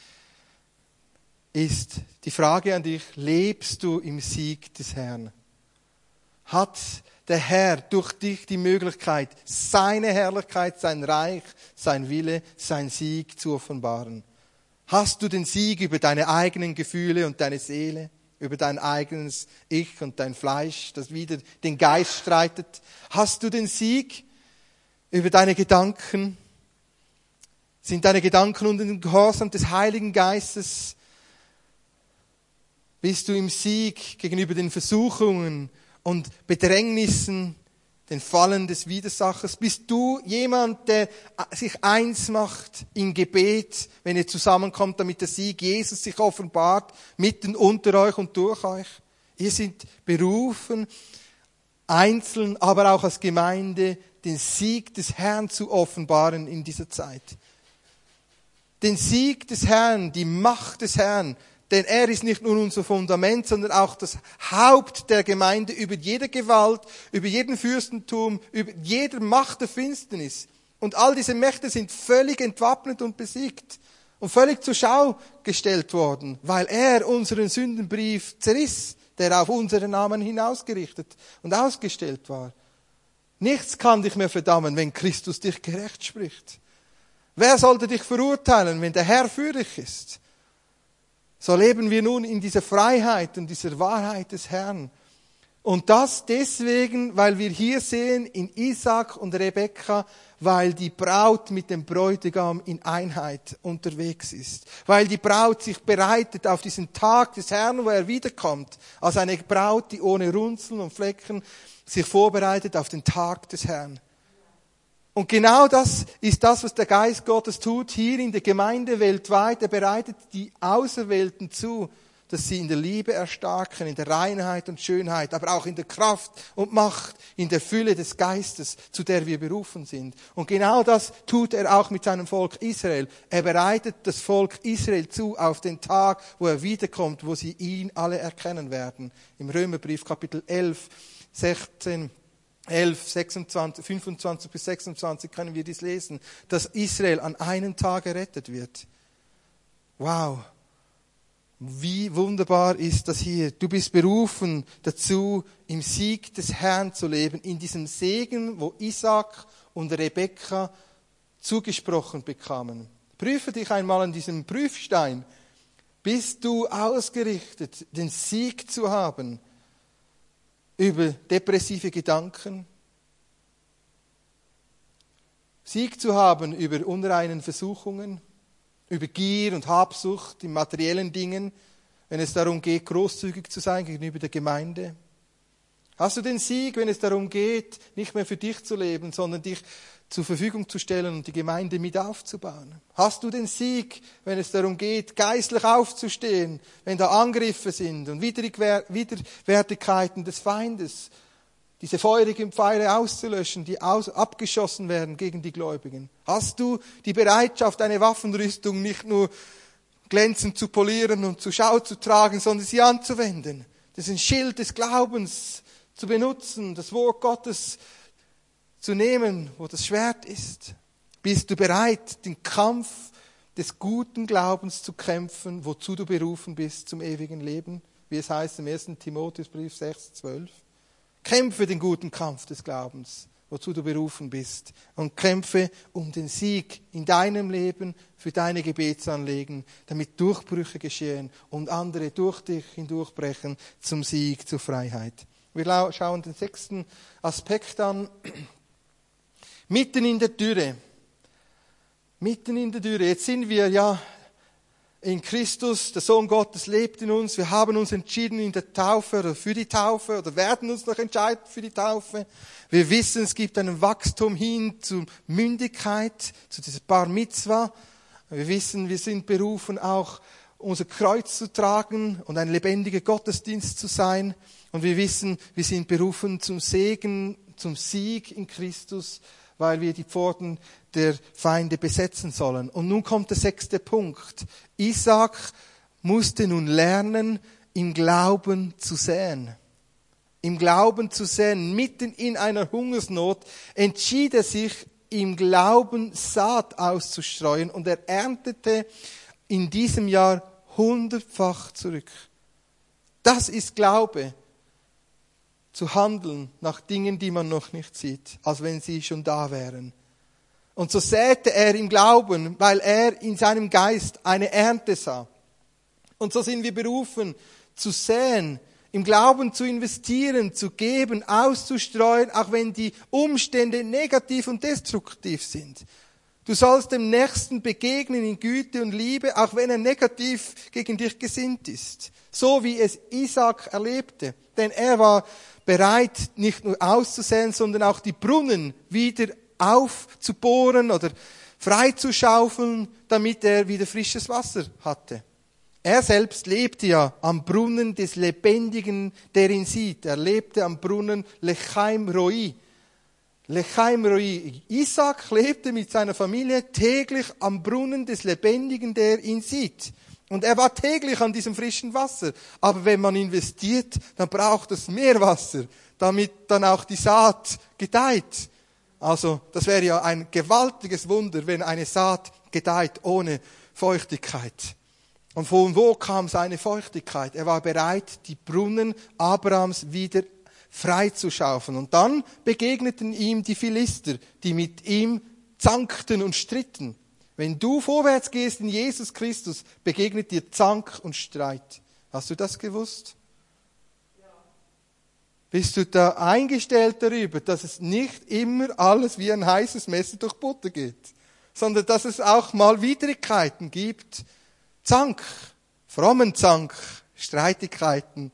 ist die Frage an dich, lebst du im Sieg des Herrn? Hat der Herr durch dich die Möglichkeit, seine Herrlichkeit, sein Reich, sein Wille, sein Sieg zu offenbaren? Hast du den Sieg über deine eigenen Gefühle und deine Seele, über dein eigenes Ich und dein Fleisch, das wieder den Geist streitet? Hast du den Sieg über deine Gedanken? Sind deine Gedanken unter dem Gehorsam des Heiligen Geistes? Bist du im Sieg gegenüber den Versuchungen und Bedrängnissen, den Fallen des Widersachers? Bist du jemand, der sich eins macht im Gebet, wenn ihr zusammenkommt, damit der Sieg Jesus sich offenbart, mitten unter euch und durch euch? Ihr seid berufen, einzeln, aber auch als Gemeinde, den Sieg des Herrn zu offenbaren in dieser Zeit. Den Sieg des Herrn, die Macht des Herrn, denn er ist nicht nur unser Fundament, sondern auch das Haupt der Gemeinde über jede Gewalt, über jeden Fürstentum, über jede Macht der Finsternis. Und all diese Mächte sind völlig entwaffnet und besiegt und völlig zur Schau gestellt worden, weil er unseren Sündenbrief zerriss, der auf unseren Namen hinausgerichtet und ausgestellt war. Nichts kann dich mehr verdammen, wenn Christus dich gerecht spricht. Wer sollte dich verurteilen, wenn der Herr für dich ist? So leben wir nun in dieser Freiheit und dieser Wahrheit des Herrn. Und das deswegen, weil wir hier sehen in Isaak und Rebekka, weil die Braut mit dem Bräutigam in Einheit unterwegs ist. Weil die Braut sich bereitet auf diesen Tag des Herrn, wo er wiederkommt. Als eine Braut, die ohne Runzeln und Flecken sich vorbereitet auf den Tag des Herrn. Und genau das ist das, was der Geist Gottes tut, hier in der Gemeinde weltweit. Er bereitet die Auserwählten zu, dass sie in der Liebe erstarken, in der Reinheit und Schönheit, aber auch in der Kraft und Macht, in der Fülle des Geistes, zu der wir berufen sind. Und genau das tut er auch mit seinem Volk Israel. Er bereitet das Volk Israel zu auf den Tag, wo er wiederkommt, wo sie ihn alle erkennen werden. Im Römerbrief Kapitel elf, sechzehn, elf, sechsundzwanzig, fünfundzwanzig bis sechsundzwanzig können wir dies lesen, dass Israel an einem Tag errettet wird. Wow! Wie wunderbar ist das hier. Du bist berufen dazu, im Sieg des Herrn zu leben, in diesem Segen, wo Isaak und Rebekka zugesprochen bekamen. Prüfe dich einmal an diesem Prüfstein. Bist du ausgerichtet, den Sieg zu haben über depressive Gedanken? Sieg zu haben über unreinen Versuchungen? Über Gier und Habsucht in materiellen Dingen, wenn es darum geht, großzügig zu sein gegenüber der Gemeinde? Hast du den Sieg, wenn es darum geht, nicht mehr für dich zu leben, sondern dich zur Verfügung zu stellen und die Gemeinde mit aufzubauen? Hast du den Sieg, wenn es darum geht, geistlich aufzustehen, wenn da Angriffe sind und Widerwärtigkeiten des Feindes? diese feurigen Pfeile auszulöschen, die aus, abgeschossen werden gegen die Gläubigen? Hast du die Bereitschaft, eine Waffenrüstung nicht nur glänzend zu polieren und zur Schau zu tragen, sondern sie anzuwenden? Das ist ein Schild des Glaubens zu benutzen, das Wort Gottes zu nehmen, wo das Schwert ist. Bist du bereit, den Kampf des guten Glaubens zu kämpfen, wozu du berufen bist zum ewigen Leben? Wie es heißt im ersten Timotheusbrief sechs, zwölf. Kämpfe den guten Kampf des Glaubens, wozu du berufen bist. Und kämpfe um den Sieg in deinem Leben, für deine Gebetsanliegen, damit Durchbrüche geschehen und andere durch dich hindurchbrechen zum Sieg, zur Freiheit. Wir schauen den sechsten Aspekt an. Mitten in der Dürre. Mitten in der Dürre. Jetzt sind wir ja in Christus, der Sohn Gottes lebt in uns. Wir haben uns entschieden in der Taufe oder für die Taufe oder werden uns noch entscheiden für die Taufe. Wir wissen, es gibt ein Wachstum hin zur Mündigkeit, zu dieser Bar Mitzwa. Wir wissen, wir sind berufen, auch unser Kreuz zu tragen und ein lebendiger Gottesdienst zu sein. Und wir wissen, wir sind berufen zum Segen, zum Sieg in Christus, weil wir die Pforten der Feinde besetzen sollen. Und nun kommt der sechste Punkt. Isaak musste nun lernen, im Glauben zu säen. Im Glauben zu säen, mitten in einer Hungersnot, entschied er sich, im Glauben Saat auszustreuen, und er erntete in diesem Jahr hundertfach zurück. Das ist Glaube. Zu handeln nach Dingen, die man noch nicht sieht, als wenn sie schon da wären. Und so säte er im Glauben, weil er in seinem Geist eine Ernte sah. Und so sind wir berufen, zu säen, im Glauben zu investieren, zu geben, auszustreuen, auch wenn die Umstände negativ und destruktiv sind. Du sollst dem Nächsten begegnen in Güte und Liebe, auch wenn er negativ gegen dich gesinnt ist. So wie es Isaak erlebte. Denn er war bereit, nicht nur auszusäen, sondern auch die Brunnen wieder aufzubohren oder freizuschaufeln, damit er wieder frisches Wasser hatte. Er selbst lebte ja am Brunnen des Lebendigen, der ihn sieht. Er lebte am Brunnen Lechaim Roi. Lechaim Roi. Isaak lebte mit seiner Familie täglich am Brunnen des Lebendigen, der ihn sieht. Und er war täglich an diesem frischen Wasser. Aber wenn man investiert, dann braucht es mehr Wasser, damit dann auch die Saat gedeiht. Also das wäre ja ein gewaltiges Wunder, wenn eine Saat gedeiht ohne Feuchtigkeit. Und von wo kam seine Feuchtigkeit? Er war bereit, die Brunnen Abrahams wieder freizuschaufeln. Und dann begegneten ihm die Philister, die mit ihm zankten und stritten. Wenn du vorwärts gehst in Jesus Christus, begegnet dir Zank und Streit. Hast du das gewusst? Ja. Bist du da eingestellt darüber, dass es nicht immer alles wie ein heißes Messer durch Butter geht, sondern dass es auch mal Widrigkeiten gibt? Zank, frommen Zank, Streitigkeiten.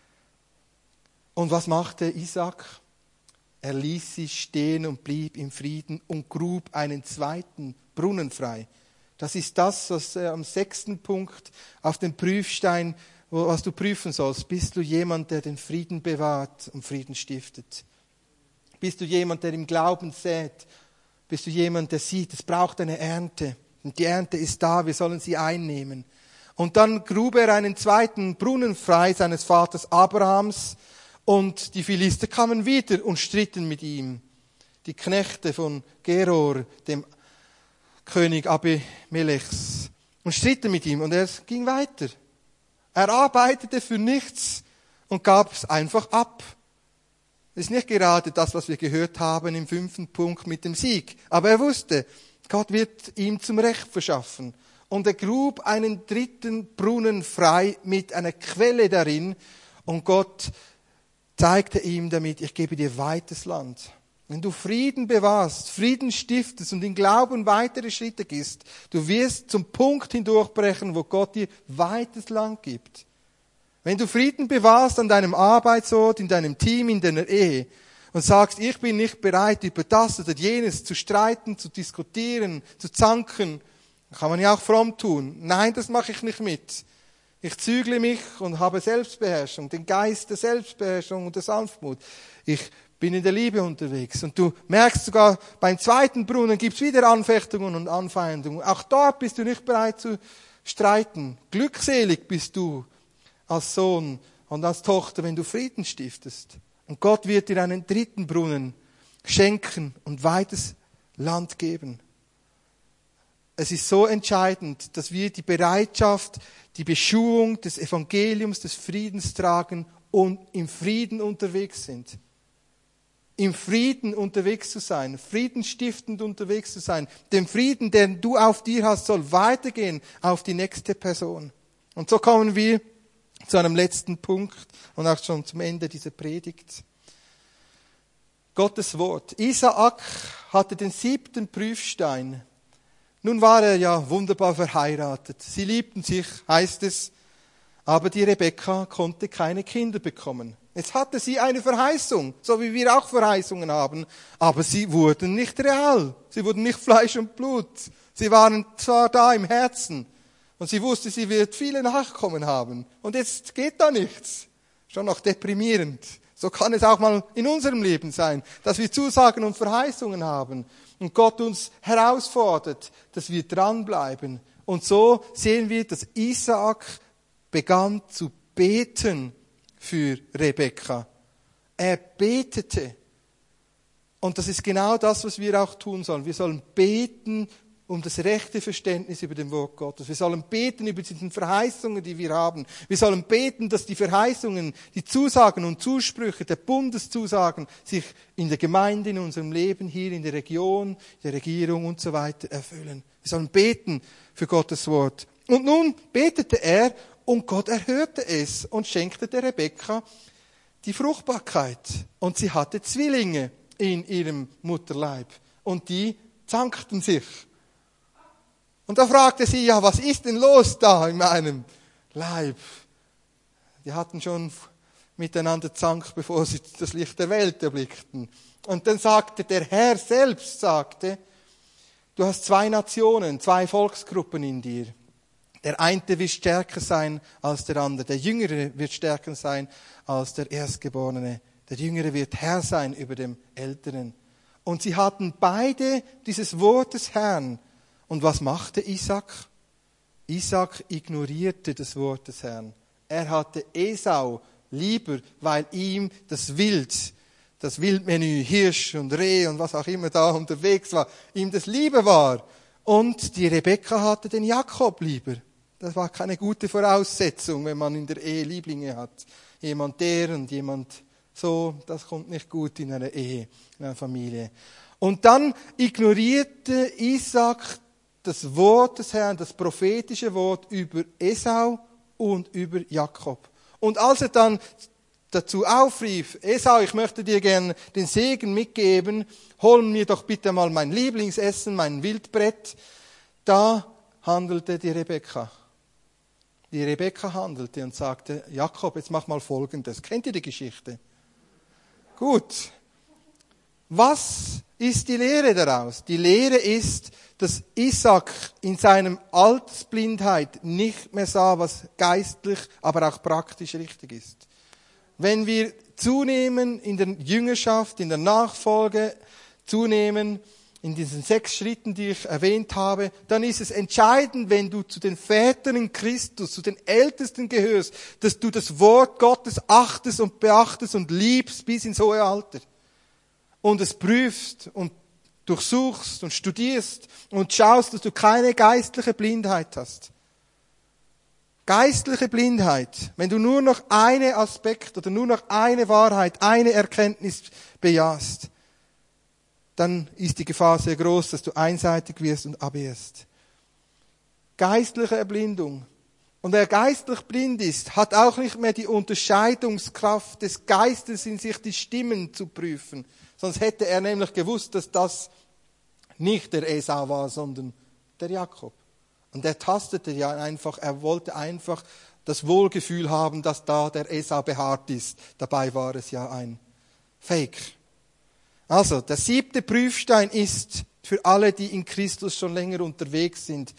Und was machte Isaak? Er ließ sie stehen und blieb im Frieden und grub einen zweiten Brunnen frei. Das ist das, was äh, am sechsten Punkt auf dem Prüfstein, wo, was du prüfen sollst. Bist du jemand, der den Frieden bewahrt und Frieden stiftet? Bist du jemand, der im Glauben sät? Bist du jemand, der sieht, es braucht eine Ernte. Und die Ernte ist da, wir sollen sie einnehmen. Und dann grub er einen zweiten Brunnen frei seines Vaters Abrahams. Und die Philister kamen wieder und stritten mit ihm. Die Knechte von Geror, dem König Abimelechs, und stritten mit ihm. Und er ging weiter. Er arbeitete für nichts und gab es einfach ab. Das ist nicht gerade das, was wir gehört haben im fünften Punkt mit dem Sieg. Aber er wusste, Gott wird ihm zum Recht verschaffen. Und er grub einen dritten Brunnen frei mit einer Quelle darin. Und Gott zeigte ihm damit, ich gebe dir weites Land. Wenn du Frieden bewahrst, Frieden stiftest und in Glauben weitere Schritte gehst, du wirst zum Punkt hindurchbrechen, wo Gott dir weites Land gibt. Wenn du Frieden bewahrst an deinem Arbeitsort, in deinem Team, in deiner Ehe und sagst, ich bin nicht bereit, über das oder jenes zu streiten, zu diskutieren, zu zanken, dann kann man ja auch fromm tun. Nein, das mache ich nicht mit. Ich zügle mich und habe Selbstbeherrschung, den Geist der Selbstbeherrschung und der Sanftmut. Ich bin in der Liebe unterwegs. Und du merkst sogar, beim zweiten Brunnen gibt's wieder Anfechtungen und Anfeindungen. Auch dort bist du nicht bereit zu streiten. Glückselig bist du als Sohn und als Tochter, wenn du Frieden stiftest. Und Gott wird dir einen dritten Brunnen schenken und weites Land geben. Es ist so entscheidend, dass wir die Bereitschaft, die Beschuhung des Evangeliums, des Friedens tragen und im Frieden unterwegs sind. Im Frieden unterwegs zu sein, friedenstiftend unterwegs zu sein. Den Frieden, den du auf dir hast, soll weitergehen auf die nächste Person. Und so kommen wir zu einem letzten Punkt und auch schon zum Ende dieser Predigt. Gottes Wort. Isaak hatte den siebten Prüfstein. Nun war er ja wunderbar verheiratet. Sie liebten sich, heißt es, aber die Rebekka konnte keine Kinder bekommen. Jetzt hatte sie eine Verheißung, so wie wir auch Verheißungen haben, aber sie wurden nicht real. Sie wurden nicht Fleisch und Blut. Sie waren zwar da im Herzen und sie wusste, sie wird viele Nachkommen haben. Und jetzt geht da nichts. Schon noch deprimierend. So kann es auch mal in unserem Leben sein, dass wir Zusagen und Verheißungen haben und Gott uns herausfordert, dass wir dranbleiben. Und so sehen wir, dass Isaak begann zu beten für Rebekka. Er betete. Und das ist genau das, was wir auch tun sollen. Wir sollen beten um das rechte Verständnis über den Wort Gottes. Wir sollen beten über diese Verheißungen, die wir haben. Wir sollen beten, dass die Verheißungen, die Zusagen und Zusprüche der Bundeszusagen sich in der Gemeinde, in unserem Leben, hier in der Region, der Regierung und so weiter erfüllen. Wir sollen beten für Gottes Wort. Und nun betete er und Gott erhörte es und schenkte der Rebekka die Fruchtbarkeit. Und sie hatte Zwillinge in ihrem Mutterleib. Und die zankten sich. Und da fragte sie, ja, was ist denn los da in meinem Leib? Die hatten schon miteinander Zank, bevor sie das Licht der Welt erblickten. Und dann sagte der Herr selbst, sagte, du hast zwei Nationen, zwei Volksgruppen in dir. Der eine wird stärker sein als der andere. Der Jüngere wird stärker sein als der Erstgeborene. Der Jüngere wird Herr sein über dem Älteren. Und sie hatten beide dieses Wort des Herrn. Und was machte Isaak? Isaak ignorierte das Wort des Herrn. Er hatte Esau lieber, weil ihm das Wild, das Wildmenü, Hirsch und Reh und was auch immer da unterwegs war, ihm das lieber war. Und die Rebekka hatte den Jakob lieber. Das war keine gute Voraussetzung, wenn man in der Ehe Lieblinge hat. Jemand der und jemand so, das kommt nicht gut in einer Ehe, in einer Familie. Und dann ignorierte Isaak das Wort des Herrn, das prophetische Wort über Esau und über Jakob. Und als er dann dazu aufrief, Esau, ich möchte dir gerne den Segen mitgeben, hol mir doch bitte mal mein Lieblingsessen, mein Wildbrett, da handelte die Rebekka. Die Rebekka handelte und sagte, Jakob, jetzt mach mal Folgendes. Kennt ihr die Geschichte? Gut. Was ist die Lehre daraus? Die Lehre ist, dass Isaak in seinem Altersblindheit nicht mehr sah, was geistlich, aber auch praktisch richtig ist. Wenn wir zunehmen in der Jüngerschaft, in der Nachfolge, zunehmen in diesen sechs Schritten, die ich erwähnt habe, dann ist es entscheidend, wenn du zu den Vätern in Christus, zu den Ältesten gehörst, dass du das Wort Gottes achtest und beachtest und liebst bis ins hohe Alter. Und es prüfst und durchsuchst und studierst und schaust, dass du keine geistliche Blindheit hast. Geistliche Blindheit, wenn du nur noch einen Aspekt oder nur noch eine Wahrheit, eine Erkenntnis bejahst, dann ist die Gefahr sehr groß, dass du einseitig wirst und abirrst. Geistliche Erblindung. Und wer geistlich blind ist, hat auch nicht mehr die Unterscheidungskraft des Geistes in sich, die Stimmen zu prüfen. Sonst hätte er nämlich gewusst, dass das nicht der Esau war, sondern der Jakob. Und er tastete ja einfach, er wollte einfach das Wohlgefühl haben, dass da der Esau behaart ist. Dabei war es ja ein Fake. Also, der siebte Prüfstein ist für alle, die in Christus schon länger unterwegs sind.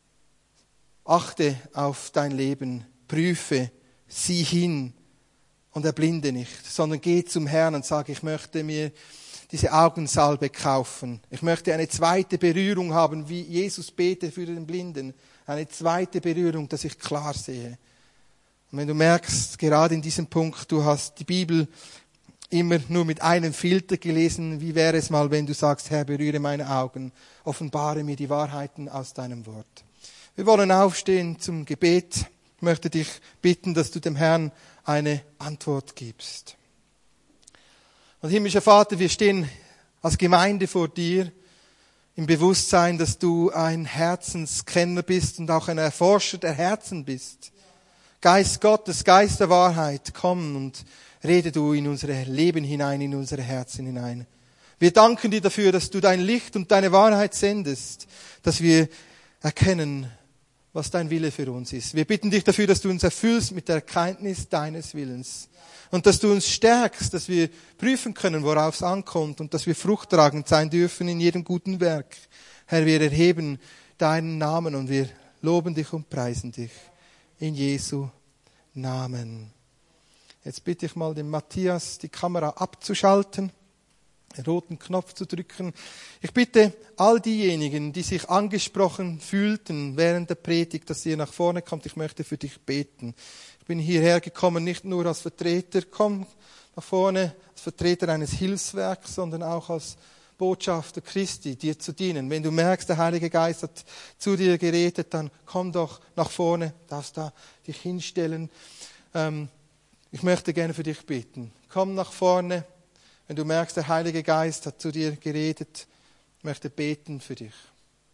Achte auf dein Leben, prüfe, sieh hin und erblinde nicht, sondern geh zum Herrn und sag, ich möchte mir diese Augensalbe kaufen. Ich möchte eine zweite Berührung haben, wie Jesus betet für den Blinden. Eine zweite Berührung, dass ich klar sehe. Und wenn du merkst, gerade in diesem Punkt, du hast die Bibel immer nur mit einem Filter gelesen, wie wäre es mal, wenn du sagst, Herr, berühre meine Augen, offenbare mir die Wahrheiten aus deinem Wort. Wir wollen aufstehen zum Gebet. Ich möchte dich bitten, dass du dem Herrn eine Antwort gibst. Und himmlischer Vater, wir stehen als Gemeinde vor dir im Bewusstsein, dass du ein Herzenskenner bist und auch ein Erforscher der Herzen bist. Geist Gottes, Geist der Wahrheit, komm und rede du in unser Leben hinein, in unsere Herzen hinein. Wir danken dir dafür, dass du dein Licht und deine Wahrheit sendest, dass wir erkennen, was dein Wille für uns ist. Wir bitten dich dafür, dass du uns erfüllst mit der Erkenntnis deines Willens. Und dass du uns stärkst, dass wir prüfen können, worauf es ankommt und dass wir fruchttragend sein dürfen in jedem guten Werk. Herr, wir erheben deinen Namen und wir loben dich und preisen dich. In Jesu Namen. Jetzt bitte ich mal den Matthias, die Kamera abzuschalten, den roten Knopf zu drücken. Ich bitte all diejenigen, die sich angesprochen fühlten während der Predigt, dass ihr nach vorne kommt. Ich möchte für dich beten. Ich bin hierher gekommen, nicht nur als Vertreter, komm nach vorne, als Vertreter eines Hilfswerks, sondern auch als Botschafter Christi, dir zu dienen. Wenn du merkst, der Heilige Geist hat zu dir geredet, dann komm doch nach vorne, darfst da dich hinstellen. Ähm, ich möchte gerne für dich beten. Komm nach vorne, wenn du merkst, der Heilige Geist hat zu dir geredet. Ich möchte beten für dich.